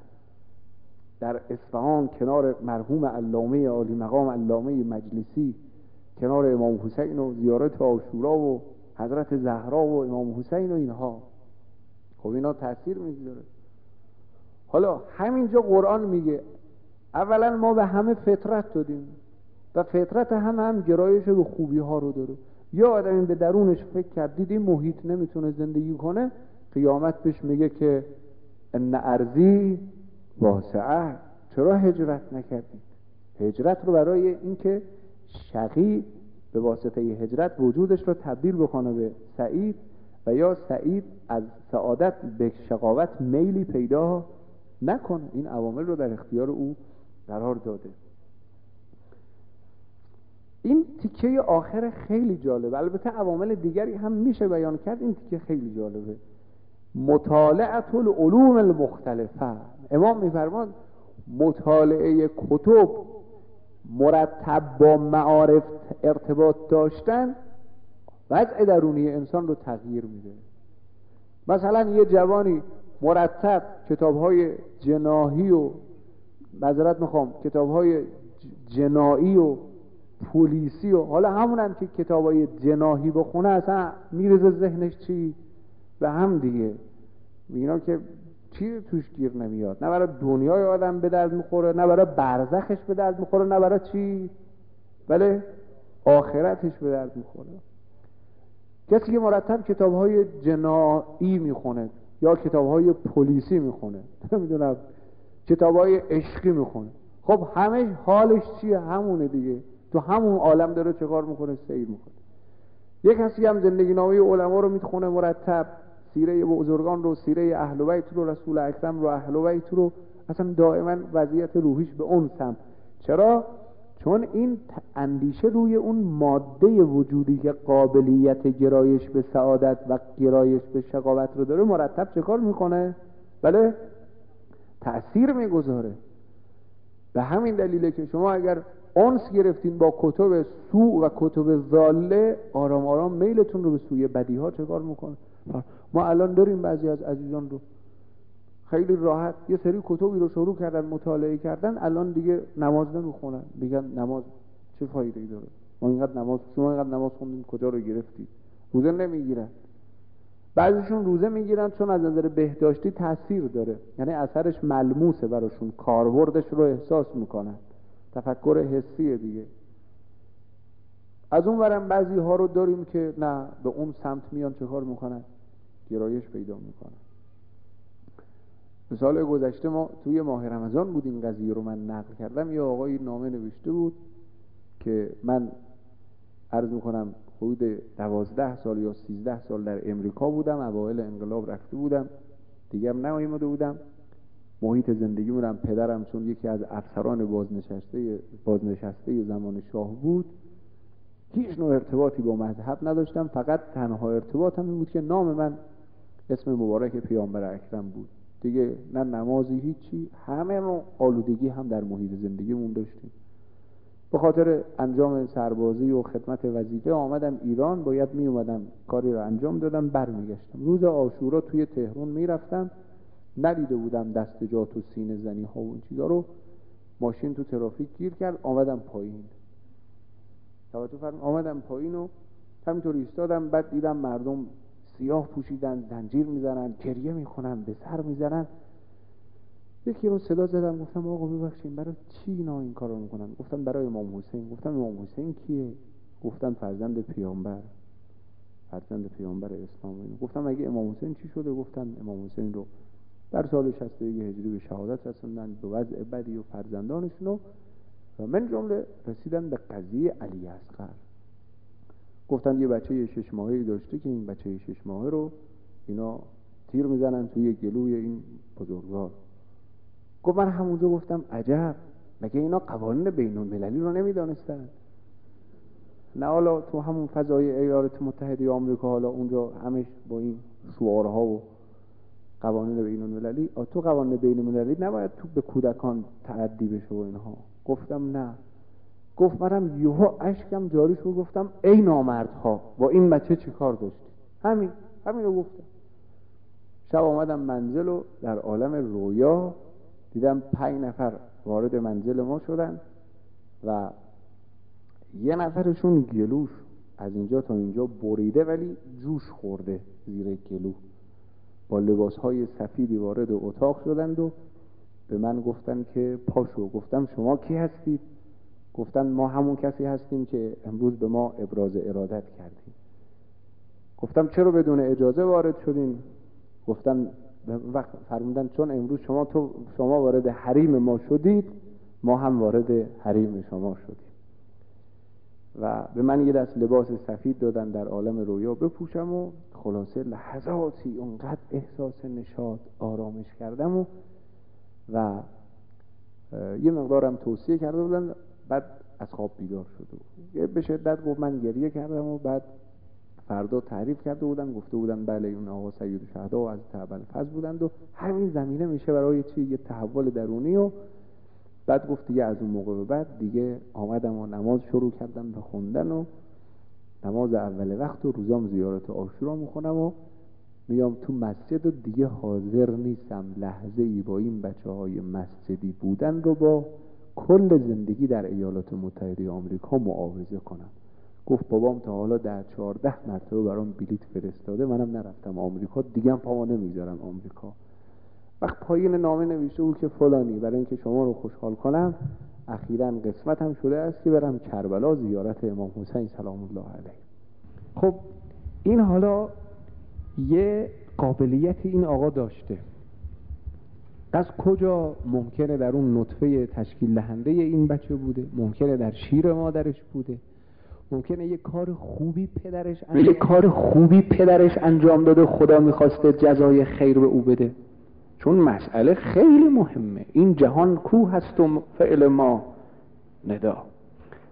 در اصفهان کنار مرحوم علامه عالی مقام علامه مجلسی، کنار امام حسین و زیارت عاشورا و حضرت زهرا و امام حسین و اینها. خب اینا تأثیر میذاره. حالا همینجا قرآن میگه اولا ما به همه فطرت دادیم و فطرت هم هم گرایش به خوبی ها رو داره. یا آدمی به درونش فکر کرد دید این محیط نمیتونه زندگی کنه، قیامت بهش میگه که ان ارضی واسعه، چرا هجرت نکردید؟ هجرت رو برای اینکه شقی به واسطه هجرت وجودش رو تبدیل بکنه به سعید، و یا سعید از سعادت به شقاوت میلی پیدا نکنه. این عوامل رو در اختیار او قرار داده. این تیکه آخر خیلی جالبه. البته عوامل دیگری هم میشه بیان کرد، این تیکه خیلی جالبه. مطالعه العلوم المختلفه. امام میفرماد مطالعه کتب مرتب با معارف ارتباط داشتن وضع درونی انسان رو تغییر میده. مثلا یه جوانی مرتب کتاب‌های جناحی و معذرت میخوام کتاب‌های جنایی و پلیسی و حالا همون هم که کتاب‌های جناحی بخونه اصلا میرزه ذهنش چی؟ به هم دیگه. اینا که چیزی توش گیر نمیاد، نه برای دنیای آدم به درد میخوره، نه برای برزخش به درد میخوره، نه برای چی؟ بله آخرتش به درد میخوره. کسی که مرتب کتاب‌های جنایی میخونه یا کتاب‌های پلیسی میخونه، نمیدونم کتاب‌های عشقی میخونه، خب همه حالش چیه؟ همونه دیگه، تو همون عالم داره چه کار میکنه؟ سیر میکنه. یک کسی هم زندگی نامه علما رو میخونه مرتب، سیره بزرگان رو، سیره اهل بیت رو، رسول اکرم رو، اهل بیت رو، اصلا دائما وضعیت روحیش به اون سمت. چرا؟ چون این اندیشه روی اون ماده وجودی که قابلیت گرایش به سعادت و گرایش به شقاوت رو داره مرتب چه کار میکنه؟ بله تأثیر میگذاره. به همین دلیله که شما اگر انس گرفتین با کتب سوء و کتب ضاله، آرام آرام میلتون رو به سوی بدی ها چه کار میکنه؟ ما الان داریم بعضی از عزیزان رو خیلی راحت یه سری کتبی رو شروع کردن مطالعه کردن، الان دیگه نماز نمیخونن، میگن نماز چه فایده‌ای داره؟ ما اینقدر نماز شما اینقدر نماز خوندین کجا رو گرفتید؟ روزه نمیگیرن. بعضیشون روزه میگیرن چون از نظر بهداشتی تاثیر داره، یعنی اثرش ملموسه براشون، کاربردش رو احساس میکنن، تفکر حسیه دیگه. از اون ورم بعضی ها رو داریم که نه، به اون سمت میان چه کار میکنن؟ گرایش پیدا میکنن. سال گذشته ما توی ماه رمضان بود این قضیه رو من نقل کردم، یه آقای نامه نوشته بود که من عرض میکنم حدود دوازده سال یا سیزده سال در امریکا بودم، اوایل انقلاب رفته بودم، دیگه هم نیامده بودم. محیط زندگی مونم پدرم چون یکی از افسران بازنشسته بازنشسته زمان شاه بود، هیچ نوع ارتباطی با مذهب نداشتم، فقط تنها ارتباطم این بود که نام من اسم مبارک پیامبر اکرم بود، دیگه نه نمازی هیچی. همه ما آلودگی هم در محیط زندگیمون داشتیم. به خاطر انجام سربازی و خدمت وظیفه آمدم ایران، باید می اومدم کاری رو انجام دادم برمیگشتم. روز عاشورا توی تهران میرفتم، ندیده بودم دستجات و سینه زنی ها و این چیزا رو، ماشین تو ترافیک گیر کرد، آمدم پایین. توجه فرمایید، آمدم پایین و همینطور ایستادم، بعد دیدم مردم سیاه پوشیدن، زنجیر میزنن، گریه میکنن، به سر میزنن. یکی رو صدا زدم، گفتم آقا ببخشید برای چی اینا این کارو میکنن؟ گفتم برای امام حسین. گفتم امام حسین کیه؟ گفتن فرزند پیامبر، فرزند پیامبر اسلام. گفتم اگه امام حسین چی شده؟ گفتن امام حسین رو در سال شصت و یک هجری به شهادت رسوندن به وضع بدی و فرزندانشون رو، و من جمله رسیدن به قضیه علی اصغر. گفتن یه بچه شش ماهه‌ای داشته که این بچه شش ماهه رو اینا تیر میزنن توی گلوی این بزرگوار. گفت من همونجا گفتم عجب، مگه اینا قوانین بین المللی رو نمیدانستن؟ نه حالا تو همون فضای ایالات متحده آمریکا حالا اونجا همش با این شعارها و قوانین بین المللی، تو قوانین بین المللی نباید تو به کودکان تعدی بشه و اینها. گفتم نه. گفت منم یهو اشکم جاری شد، گفتم ای نامردها با این بچه چی کار داشتی؟ همین همین رو گفتم. شب آمدم منزل و در عالم رویا دیدم پنج نفر وارد منزل ما شدن و یه نفرشون گلوش از اینجا تا اینجا بریده ولی جوش خورده زیر گلو، با لباسهای سفیدی وارد اتاق شدند و به من گفتن که پاشو. گفتم شما کی هستید؟ گفتن ما همون کسی هستیم که امروز به ما ابراز ارادت کردیم. گفتم چرا بدون اجازه وارد شدین؟ گفتن وقت فرمودن چون امروز شما تو شما وارد حریم ما شدید، ما هم وارد حریم شما شدیم. و به من یه دست لباس سفید دادن در عالم رویا بپوشم و خلاصه لحظاتی اونقدر احساس نشاط آرامش کردم و و یه مقدارم توصیه کرده بودن. بعد از خواب بیدار شده به شدت گفت من گریه کردم و بعد فردا تعریف کرده بودن، گفته بودن بله اون آقا سید شهدا و از تعبل فضل بودند و همین زمینه میشه برای چی یه تحول درونی. و بعد گفت دیگه از اون موقع به بعد دیگه آمدم و نماز شروع کردم به خوندن و نماز اول وقت و روزام زیارت عاشورا میخونم و میام تو مسجد و دیگه حاضر نیستم لحظه ای با این بچه های مسجدی بودن رو با کل زندگی در ایالات متحده آمریکا معاوضه کنم. گفت بابام تا حالا در چهارده مرتبه برام بلیط فرستاده، منم نرفتم آمریکا، دیگه هم پامو نمیذارم آمریکا. وقت پایین نامه نوشته بود که فلانی برای اینکه شما رو خوشحال کنم اخیراً قسمت هم شده است که برم کربلا زیارت امام حسین سلام الله علیه. خب این حالا یه قابلیت این آقا داشته. از کجا؟ ممکنه در اون نطفه تشکیل دهنده این بچه بوده، ممکنه در شیر مادرش بوده، ممکنه یه کار خوبی پدرش انجام یه کار خوبی پدرش انجام داده، خدا میخواسته جزای خیر به او بده. چون مسئله خیلی مهمه، این جهان کو هست و فعل ما ندا.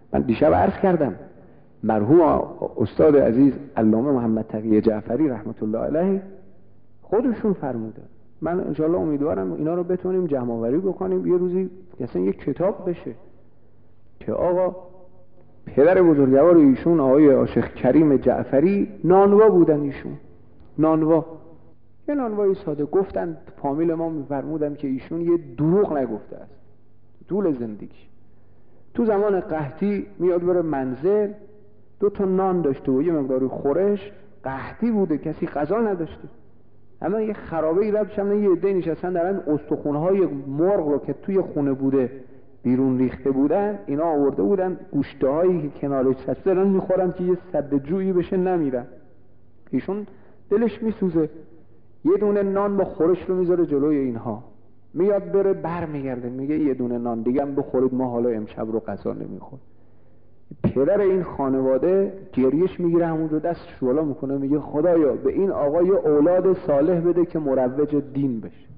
من دیشب عرض کردم مرحوم استاد عزیز علامه محمد تقی جعفری رحمت الله علیه خودشون فرموده. من انشاءالله امیدوارم اینا رو بتونیم جمع آوری بکنیم، یه روزی اصلا یک کتاب بشه که آقا پدر بزرگوار ایشون آقای عاشق کریم جعفری نانوا بودن، ایشون نانوا، یه نانوایی ساده. گفتن فامیل ما میفرمودن که ایشون یه دروغ نگفته است طول زندگی. تو زمان قحطی میاد بره منزل، دو تا نان داشته و یه مقداری خورش، قحطی بوده کسی غذا نداشته، اما یه خرابه ای رد شمنه یه عده نشستن دارن استخونهای مرغ رو که توی خونه بوده بیرون ریخته بودن، اینا آورده بودن گوشته هایی که کنارش چسبیده دارن میخورن که یه سد جویی بشه نمیرن. ایشون دلش میسوزه، یه دونه نان با خورش رو میذاره جلوی اینها، میاد بره بر میگرده میگه یه دونه نان دیگه هم بخورید، ما حالا امشب رو غذا نمیخوریم. پدر این خانواده گریش میگیره، همون رو دستش بالا میکنه میگه خدایا به این آقا یه اولاد صالح بده که مروج دین بشه،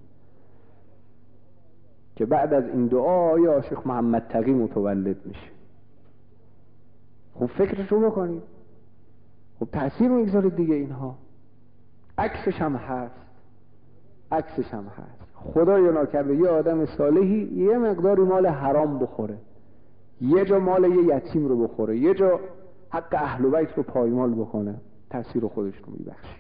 که بعد از این دعا آقای عاشق محمد تقی متولد میشه. خب فکرشو بکنید، خب تأثیر میگذاره دیگه اینها. عکسش هم هست، عکسش هم هست. خدایا ناکرده یه آدم صالحی یه مقداری مال حرام بخوره، یه جا مال یه یتیم رو بخوره، یه جا حق اهل بیت رو پایمال بکنه، تأثیر خودش رو میبخشه.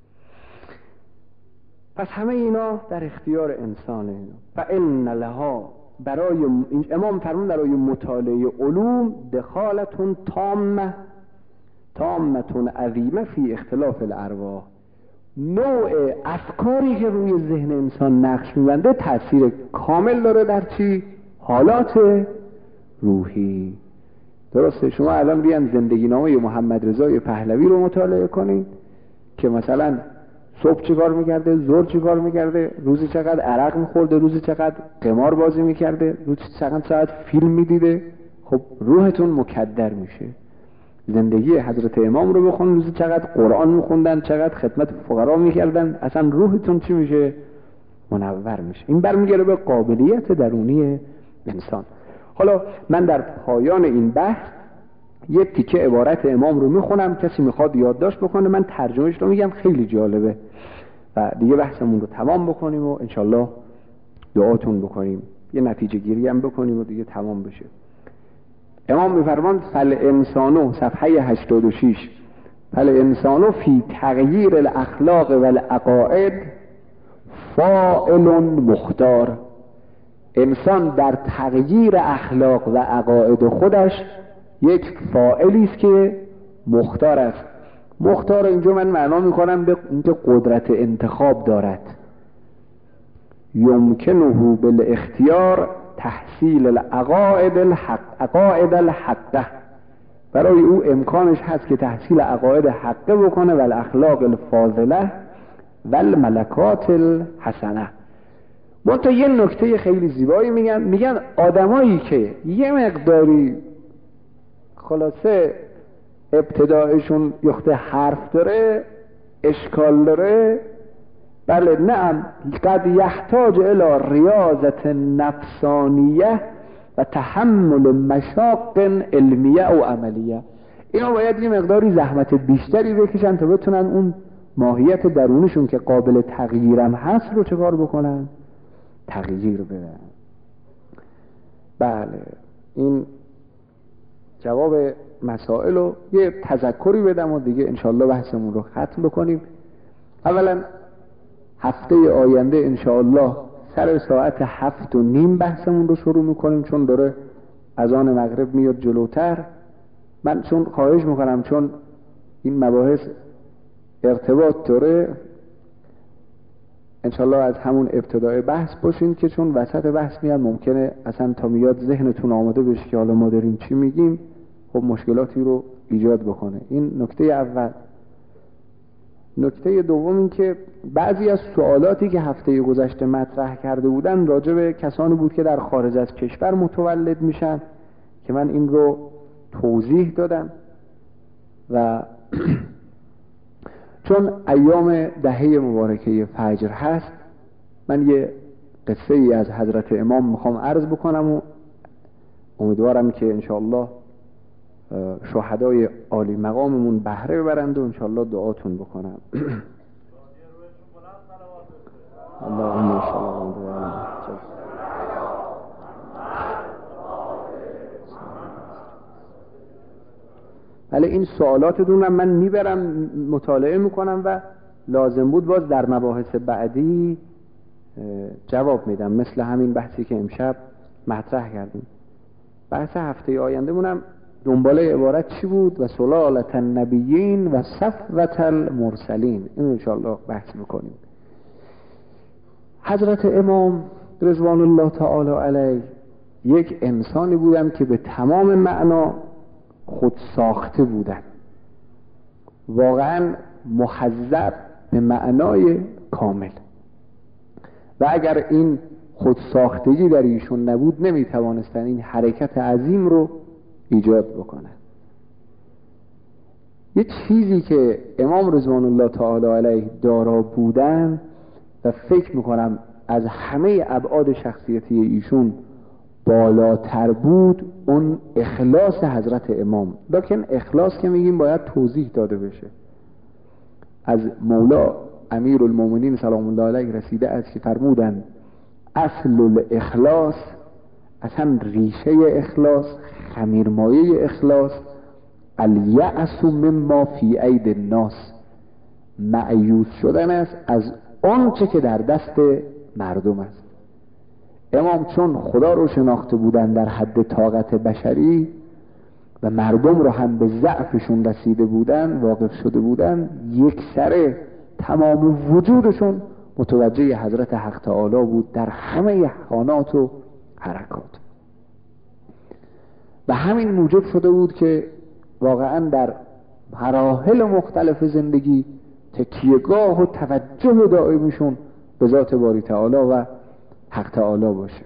پس همه اینا در اختیار انسانه. و ان لها، برای امام فرمون برای مطالعه علوم دخالتون تامه تامتون عظیمه فی اختلاف الارواح، نوع افکاری که روی ذهن انسان نقش میبنده تأثیر کامل داره در چی؟ حالات روحی. درسته؟ شما الان بیان زندگی نامه محمد رضا پهلوی رو مطالعه کنید که مثلا صبح چی کار میکرده، ظهر چی کار میکرده، روزی چقدر عرق میخورده، روزی چقدر قمار بازی میکرده، روزی چقدر ساعت فیلم میدیده، خب روحتون مکدر میشه. زندگی حضرت امام رو بخون، روزی چقدر قرآن میخوندن، چقدر خدمت فقرا میکردن، اصلا روحتون چی میشه؟ منور میشه. این برمیگره به قابلیت درونی انسان. حالا من در پایان این بحث یه تیکه عبارت امام رو میخونم، کسی میخواد یادداشت بکنه، من ترجمهش رو میگم، خیلی جالبه و دیگه بحثمون رو تمام بکنیم و انشالله دعاتون بکنیم، یه نتیجه گیری هم بکنیم و دیگه تمام بشه. امام میفرمان فل انسانو، صفحه هشتاد و شش، فل انسانو فی تغییر الاخلاق و العقائد فاعل مختار. انسان در تغییر اخلاق و عقاید خودش یک فاعلی است که مختار است. مختار اینجا من معنا میکنم به اینکه قدرت انتخاب دارد. یمکنه بالاختیار تحصیل العقائد الحق عقائد الحقه، برای او امکانش هست که تحصیل عقاید حقه بکنه و الاخلاق الفاضله و الملکات الحسنه. منتها یه نکته خیلی زیبایی میگن، میگن آدمایی که یه مقداری خلاصه ابتدایشون یخته حرف داره، اشکال داره، بله نعم، قد یحتاج الى ریاضت نفسانیه و تحمل مشاق علمیه و عملیه. اینا باید یه مقداری زحمت بیشتری بکشن تا بتونن اون ماهیت درونشون که قابل تغییرم هست رو چه کار بکنن؟ تغییر بدن. بله این جواب مسائل رو یه تذکری بدم و دیگه انشاءالله بحثمون رو ختم بکنیم. اولا هفته آینده انشاءالله سر ساعت هفت و نیم بحثمون رو شروع میکنیم، چون داره اذان مغرب میاد جلوتر. من چون خواهش میکنم چون این مباحث ارتباط داره، انشالله از همون ابتدای بحث باشین که چون وسط بحث میاد ممکنه اصلا تا میاد ذهنتون آماده بشه که حالا ما داریم چی میگیم، خب مشکلاتی رو ایجاد بکنه. این نکته اول. نکته دوم این که بعضی از سوالاتی که هفته گذشته مطرح کرده بودن راجع به کسانی بود که در خارج از کشور متولد میشن که من این رو توضیح دادم و چون ایام دهه مبارکه فجر هست، من یه قصه ای از حضرت امام میخوام عرض بکنم و امیدوارم که انشاءالله شهدای عالی مقاممون بهره ببرند و انشالله دعاتون بکنم. اللهم صل علی ولی این سوالاتتون من میبرم مطالعه میکنم و لازم بود باز در مباحث بعدی جواب میدم، مثل همین بحثی که امشب مطرح کردیم. بحث هفته آینده مونم دنباله عبارت چی بود؟ و سلالة النبیین و صفوة المرسلین. این انشاءالله بحث میکنیم. حضرت امام رضوان الله تعالی علیه یک انسانی بودن که به تمام معنا خود ساخته بودن، واقعا محذب به معنای کامل، و اگر این خود ساختگی در ایشون نبود نمیتوانستن این حرکت عظیم رو ایجاد بکنن. یه چیزی که امام رضوان الله تعالی علیه دارا بودن و فکر میکنم از همه ابعاد شخصیتی ایشون بالاتر بود، اون اخلاص حضرت امام. لکن اخلاص که میگیم باید توضیح داده بشه. از مولا امیر المومنین سلام الله علیه رسیده است که فرمودن اصل الاخلاص، اصلا ریشه اخلاص، خمیرمایه اخلاص، الیأس مما فی اید الناس، مایوس شدن است از آنچه که در دست مردم است. امام چون خدا رو شناخته بودن در حد طاقت بشری و مردم رو هم به ضعفشون رسیده بودن، واقف شده بودن، یک سره تمام وجودشون متوجه حضرت حق تعالی بود در همه حانات و حرکات، و همین موجب شده بود که واقعا در مراحل مختلف زندگی تکیهگاه و توجه دائمیشون به ذات باری تعالی و حق تعالی باشه.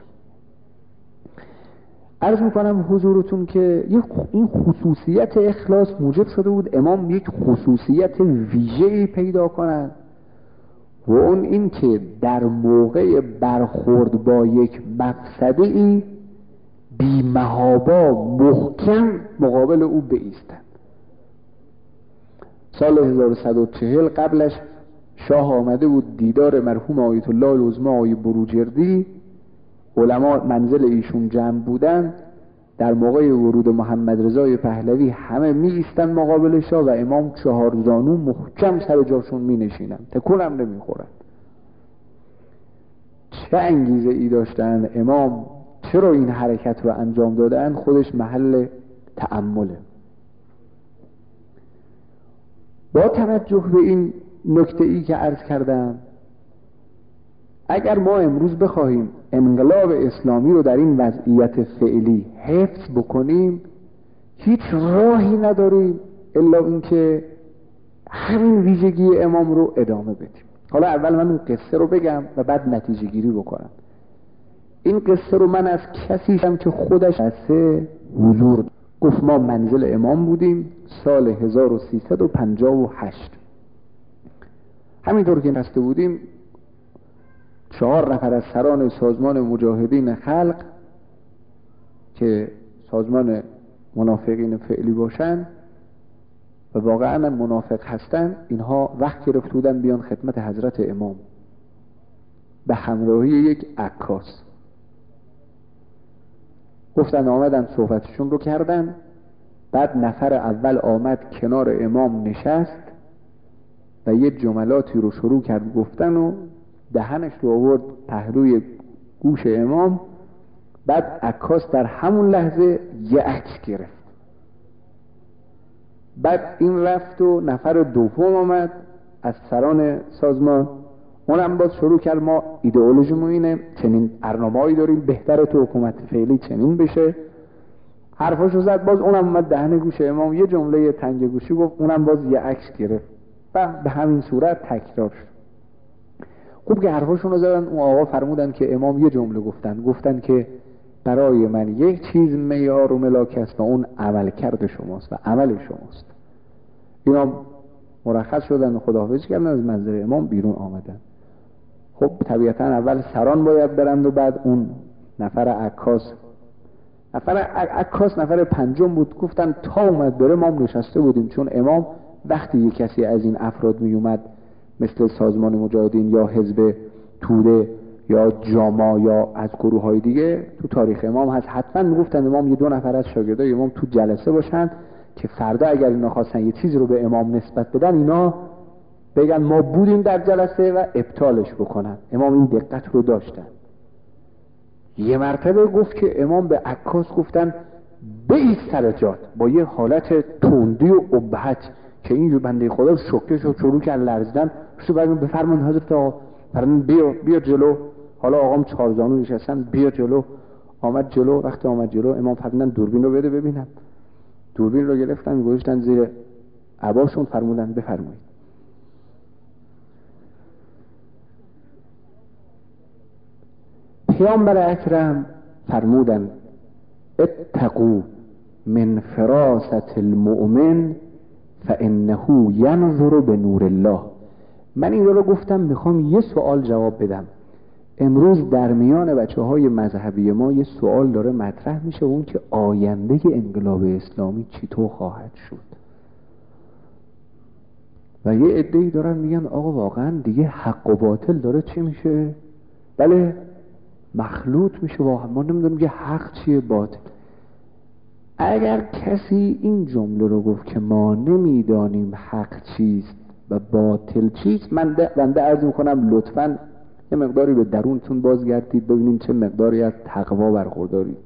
عرض میکنم حضورتون که این خصوصیت اخلاص موجب شده بود امام یک خصوصیت ویژه‌ای پیدا کنند، و اون این که در موقع برخورد با یک مفسده ای بی محابا محکم مقابل او بایستند. سال هزار و صد و چهل قبلش شاه آمده بود دیدار مرحوم آیت الله العظمی آقای بروجردی، علما منزل ایشون جمع بودن. در موقع ورود محمد رضای پهلوی همه می ایستن مقابل شاه و امام چهار زانو محکم سر جاشون می نشینن، تکون هم نمی خورن. چه انگیزه ای داشتن امام، چرا این حرکت رو انجام دادن، خودش محل تأمله. با توجه به این نکته ای که عرض کردم، اگر ما امروز بخواهیم انقلاب اسلامی رو در این وضعیت فعلی حفظ بکنیم، هیچ راهی نداریم الا اینکه همین ویژگی امام رو ادامه بدیم. حالا اول من اون قصه رو بگم و بعد نتیجه گیری بکنم. این قصه رو من از کسی شم که خودش قصه حضور گفت. ما منزل امام بودیم سال هزار و سیصد و پنجاه و هشت. همینطور که نشسته بودیم، چهار نفر از سران سازمان مجاهدین خلق که سازمان منافقین فعلی باشن و واقعا منافق هستن، اینها وقت گرفته بودن بیان خدمت حضرت امام به همراهی یک عکاس. گفتن آمدن صحبتشون رو کردن. بعد نفر اول آمد کنار امام نشست و یه جملاتی رو شروع کرد گفتن و دهنش رو آورد پهلوی گوش امام. بعد عکاس در همون لحظه یه عکس گرفت. بعد این رفت و نفر دوم آمد از سران سازمان، اونم باز شروع کرد ما ایدئولوژیمون اینه، چنین برنامه‌ای داریم، بهتره تو حکومت فعلی چنین بشه. حرفاشو زد، باز اونم اومد دهن گوش امام یه جمله تنگ گوشی گفت، اونم باز یه عکس گرفت و به همین صورت تکرار شد. خوب که حرفاشون رو زدن، اون آقا فرمودن که امام یه جمله گفتن گفتن که برای من یک چیز معیار و ملاک است و اون عملکرد شماست و عمل شماست. اینا مرخص شدن و خداحافظی کردن، از منزل امام بیرون آمدن. خب طبیعتا اول سران باید برند و بعد اون نفر عکاس نفر عکاس نفر پنجم بود. گفتن تا اومد بره ما هم نشسته بودیم، چون امام وقتی یک کسی از این افراد می اومد مثل سازمان مجاهدین یا حزب توده یا جاما یا از گروه های دیگه، تو تاریخ امام هست، حتما میگفتن امام یه دو نفر از شاگردای امام تو جلسه باشن که فردا اگر اینا خواستن یه چیزی رو به امام نسبت بدن اینا بگن ما بودیم در جلسه و ابطالش بکنن. امام این دقت رو داشتن. یه مرتبه گفت که امام به عکاس گفتن بایست سر جات، با یه حالت تندی و ابهت که این بنده خدا شوکه شد، شروع کرد لرزیدن. شو بگم بفرمایید حضرت آقا فرمودن بیا بیا جلو. حالا آقام چهارزانو نشستن، بیا جلو. آمد جلو. وقتی آمد جلو امام فرمودن دوربین رو بده ببینم. دوربین رو گرفتن گذاشتن زیر عباشون، فرمودن بفرمایید. پیامبر اکرم فرمودن اتقوا من فراست المؤمن فانه ینظر بنور الله. من این رو گفتم میخوام یه سوال جواب بدم. امروز در میان بچه های مذهبی ما یه سوال داره مطرح میشه، اون که آینده انقلاب اسلامی چطور خواهد شد. و یه عده‌ای دارن میگن آقا واقعا دیگه حق و باطل داره چی میشه؟ بله مخلوط میشه واقعا، ما نمیدونم که حق چیه باطل. اگر کسی این جمله رو گفت که ما نمیدانیم حق چیست و باطل چیست، من بنده عرض میکنم لطفاً یه مقداری به درونتون بازگردید ببینید چه مقداری از تقوا برخوردارید.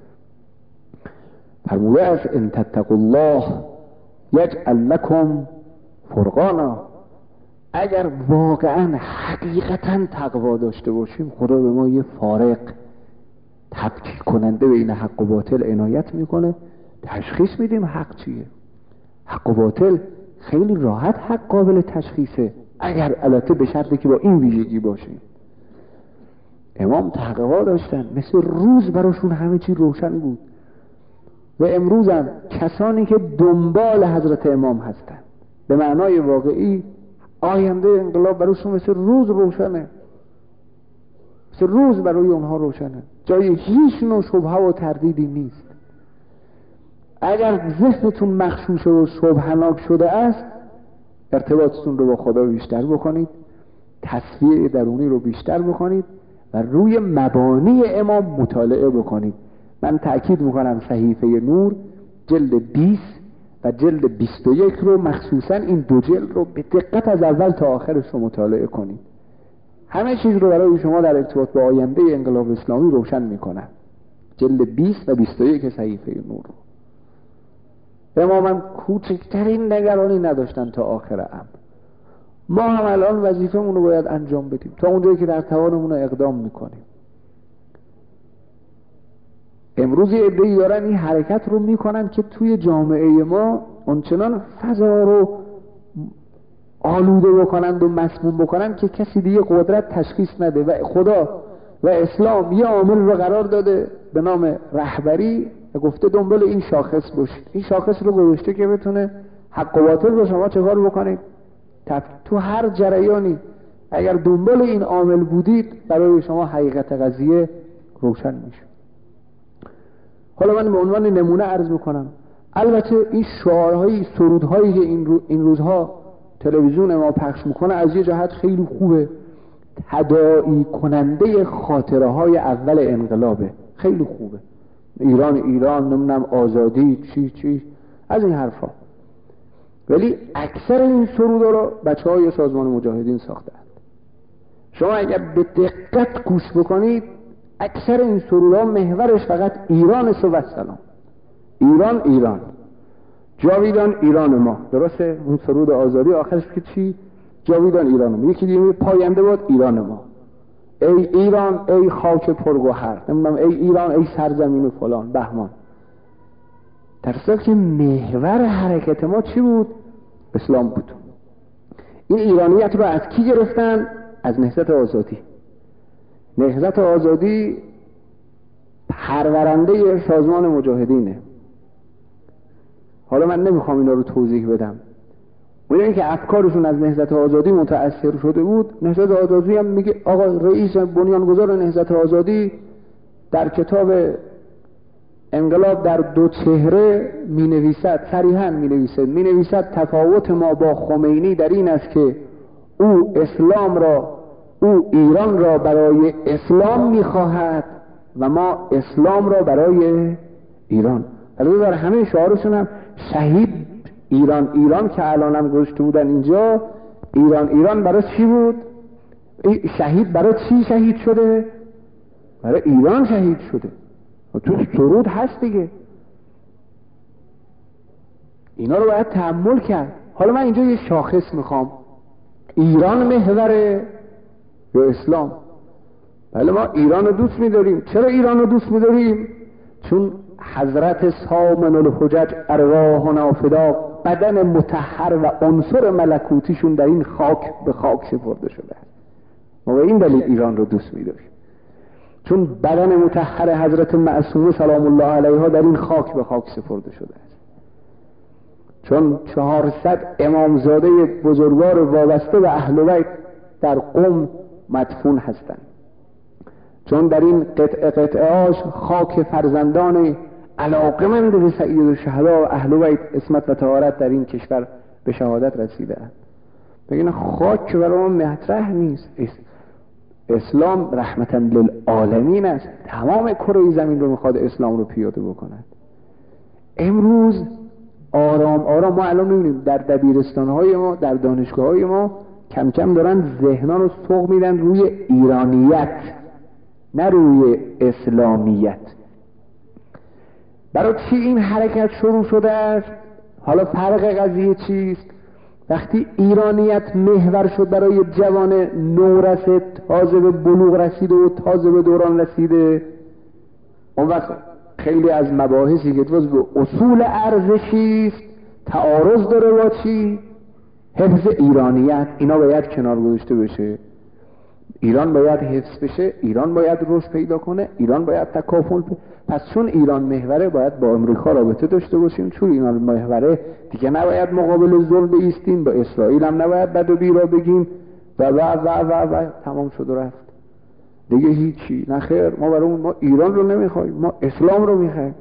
فرموده است ان تتقوا الله یجعل لکم فرقانا. اگر واقعا حقیقتا تقوا داشته باشیم خدا به ما یه فارق تبدیل کننده بین حق و باطل عنایت میکنه، تشخیص میدیم حق چیه. حق و باطل خیلی راحت حق قابل تشخیصه، اگر البته به شرطی که با این ویژگی باشه. امام تقوا داشتن، مثل روز براشون همه چی روشن بود. و امروز هم کسانی که دنبال حضرت امام هستن به معنای واقعی آینده انقلاب براشون مثل روز روشنه، مثل روز برای اونها روشنه، جای هیچ نوع شبهه و تردیدی نیست. اگر ذهنتون مغشوش و شبهناک شده است ارتباطتون رو با خدا بیشتر بکنید، تصفیه درونی رو بیشتر بکنید و روی مبانی امام مطالعه بکنید. من تأکید میکنم صحیفه نور جلد بیست و جلد بیست و یک رو مخصوصا این دو جلد رو به دقت از اول تا آخرش رو مطالعه کنید. همه چیز رو برای شما در ارتباط با آینده انقلاب اسلامی روشن میکنن. جلد بیست و بیست و یک صحیفه نور رو. امام کوچکترین نگرانی نداشتن تا آخر امر. ما هم الان وظیفه‌مون رو باید انجام بدیم تا اونجایی که در توانمون رو اقدام میکنیم. امروز یه عده‌ای دارن این حرکت رو میکنن که توی جامعه ما اونچنان فضا رو آلوده بکنند و مسموم بکنند که کسی دیگه قدرت تشخیص نده و خدا و اسلام یه عامل رو قرار داده به نام رهبری و گفته دنبال این شاخص باشید. این شاخص رو گذاشته که بتونه حق و باطل رو شما چه کار بکنید؟ تو هر جریانی اگر دنبال این عامل بودید برای شما حقیقت قضیه روشن میشه. حالا من به عنوان نمونه عرض میکنم. البته این شعارهایی سرودهایی که این, رو این روزها تلویزیون ما پخش میکنه از یه جهت خیلی خوبه، تداعی کننده خاطره های اول انقلابه، خیلی خوبه. ایران ایران نمیدونم آزادی چی چی از این حرفا. ولی اکثر این سرودا رو بچه های سازمان مجاهدین ساختند. شما اگر به دقت گوش بکنید اکثر این سرودها محورش فقط ایران است و سلام. ایران ایران جاویدان ایران ما. درسته؟ اون سرود آزادی آخرش که چی؟ جاویدان ایران ما. یکی دیگه پاینده بود ایران ما. ای ایران ای خاک پرگوهر، نمیدونم ای ایران ای سرزمین فلان بهمان. در صورتی که محور حرکت ما چی بود؟ اسلام بود. این ایرانیت رو از کی گرفتن؟ از نهضت آزادی. نهضت آزادی پرورنده سازمان مجاهدینه. حالا من نمیخوام اینا رو توضیح بدم. میدونی که افکارشون از نهضت آزادی متأثر شده بود. نهضت آزادی هم میگه آقا رئیس بنیانگذار نهضت آزادی در کتاب انقلاب در دو چهره می نویسد، صریحاً می نویسد می نویسد تفاوت ما با خمینی در این است که او اسلام را، او ایران را برای اسلام می خواهد و ما اسلام را برای ایران. البته در همه شعارشون هم شهید ایران ایران که الان هم گذاشته بودن اینجا، ایران ایران برای چی بود؟ شهید برای چی شهید شده؟ برای ایران شهید شده. تو سرود هست دیگه. اینا رو باید تأمل کرد. حالا من اینجا یه شاخص میخوام، ایران محوره یا اسلام؟ بله ما ایران رو دوست می‌داریم. چرا ایران رو دوست می‌داریم؟ چون حضرت سامن الحجج ارواحنا فدا، بدن مطهر و عنصر ملکوتیشون در این خاک به خاک سپرده شده. ما به این دلیل ایران رو دوست می‌داریم، چون بدن مطهر حضرت معصومه سلام الله علیها در این خاک به خاک سپرده شده است. چون چهارصد امامزاده بزرگوار وابسته به اهل بیت در قم مدفون هستند. چون در این قطعه قطعه‌اش خاک فرزندان علاقمند به سید الشهدا و اهل بیت عصمت و طهارت در این کشور به شهادت رسیده اند. بگین خاک برای ما مطرح نیست. اسلام رحمتا للعالمین است. تمام کره زمین رو میخواد اسلام رو پیاده بکند. امروز آرام آرام ما الان میبینیم در دبیرستان‌های ما، در دانشگاه‌های ما کم کم دارن ذهنان رو سوق میدن روی ایرانیت، نه روی اسلامیت. برای چی این حرکت شروع شده است؟ حالا فرق قضیه چیست؟ وقتی ایرانیت محور شد برای جوان نورسه، تازه به بلوغ رسیده و تازه به دوران رسیده، اون وقت خیلی از مباحثی که توز به اصول ارزشی است تعارض داره با چی؟ حفظ ایرانیت. اینا باید کنار گذاشته بشه. ایران باید حفظ بشه، ایران باید رشد پیدا کنه، ایران باید تکامل پ... پس چون ایران محوره باید با امریکا رابطه داشته باشیم. چون ایران محوره دیگه نباید مقابل ظلم بایستیم، با اسرائیل هم نباید بد و بیرا بگیم و و و و و تمام شد و رفت دیگه هیچی. نه خیر، ما برای ما ایران رو نمیخوایم، ما اسلام رو میخوایم.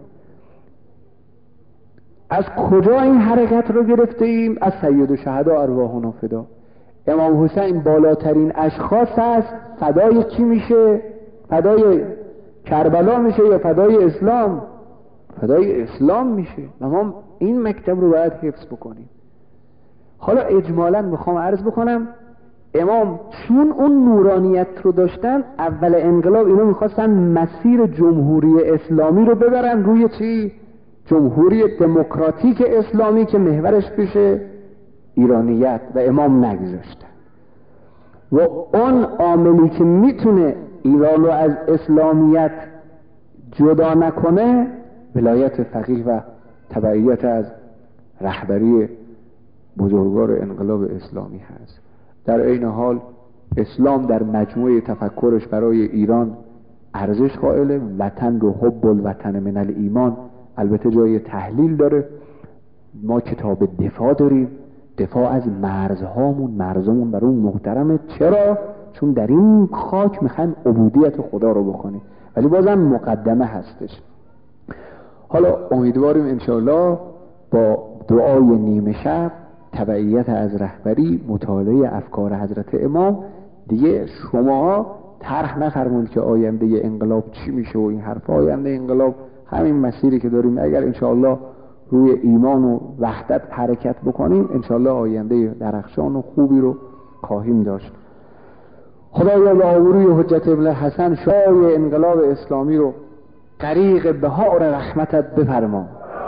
از کجا این حرکت رو گرفته ایم؟ از سید الشهدا ارواحنا فدا. امام حسین بالاترین اشخاص است. فدای کی میشه؟ فدای کربلا میشه یا فدای اسلام؟ فدای اسلام میشه. و ما این مکتب رو باید حفظ بکنیم. حالا اجمالاً میخوام عرض بکنم امام چون اون نورانیت رو داشتن، اول انقلاب اینو میخواستن مسیر جمهوری اسلامی رو ببرن روی چی؟ جمهوری دموکراتیک اسلامی که محورش بشه ایرانیت، و امام نگذاشتن. و اون عاملی که میتونه ایران رو از اسلامیت جدا نکنه ولایت فقیه و تبعیت از رهبری بزرگوار انقلاب اسلامی هست. در این حال اسلام در مجموعه تفکرش برای ایران ارزش قائله. وطن رو حب الوطن من الایمان، البته جای تحلیل داره. ما کتاب دفاع داریم، دفاع از مرزهامون، مرزمون برای اون محترمه. چرا؟ چون در این خاک میخوایم عبودیت خدا رو بکنیم، ولی بازم مقدمه هستش. حالا امیدواریم انشاءالله با دعای نیمه شب، تبعیت از رهبری، مطالعه افکار حضرت امام، دیگه شما طرح نفرمایید که آینده انقلاب چی میشه و این حرف. آینده انقلاب همین مسیری که داریم، اگر انشاءالله روی ایمان و وحدت حرکت بکنیم انشاءالله آینده درخشان و خوبی رو خواهیم داشت. خدایا به آبروی حجت ابن حسن شای انقلاب اسلامی رو غریق بهار رحمتت بفرما.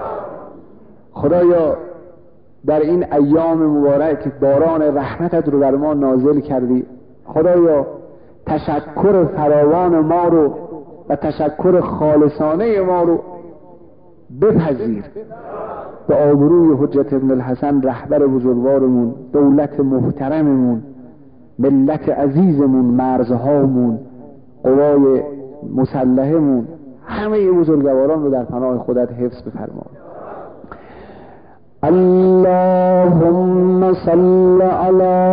خدایا در این ایام مبارک باران رحمتت رو بر ما نازل کردی. خدایا تشکر فراوان ما رو و تشکر خالصانه ما رو بپذیر. به آبروی حجت ابن الحسن رهبر بزرگوارمون، دولت محترممون، ملت عزیزمون، مرزهامون، قوای مسلحمون، همه بزرگواران رو در پناه خودت حفظ بفرما. اللهم صل على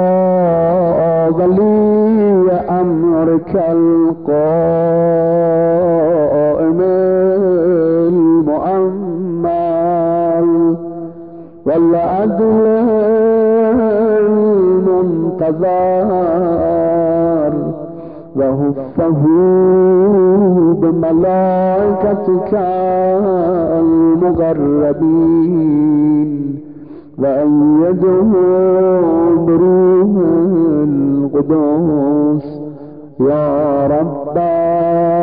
ولی امرك القائم والعدل المنتظر وحفه بملائكتك المقربين وأيده بروح القدس يا رب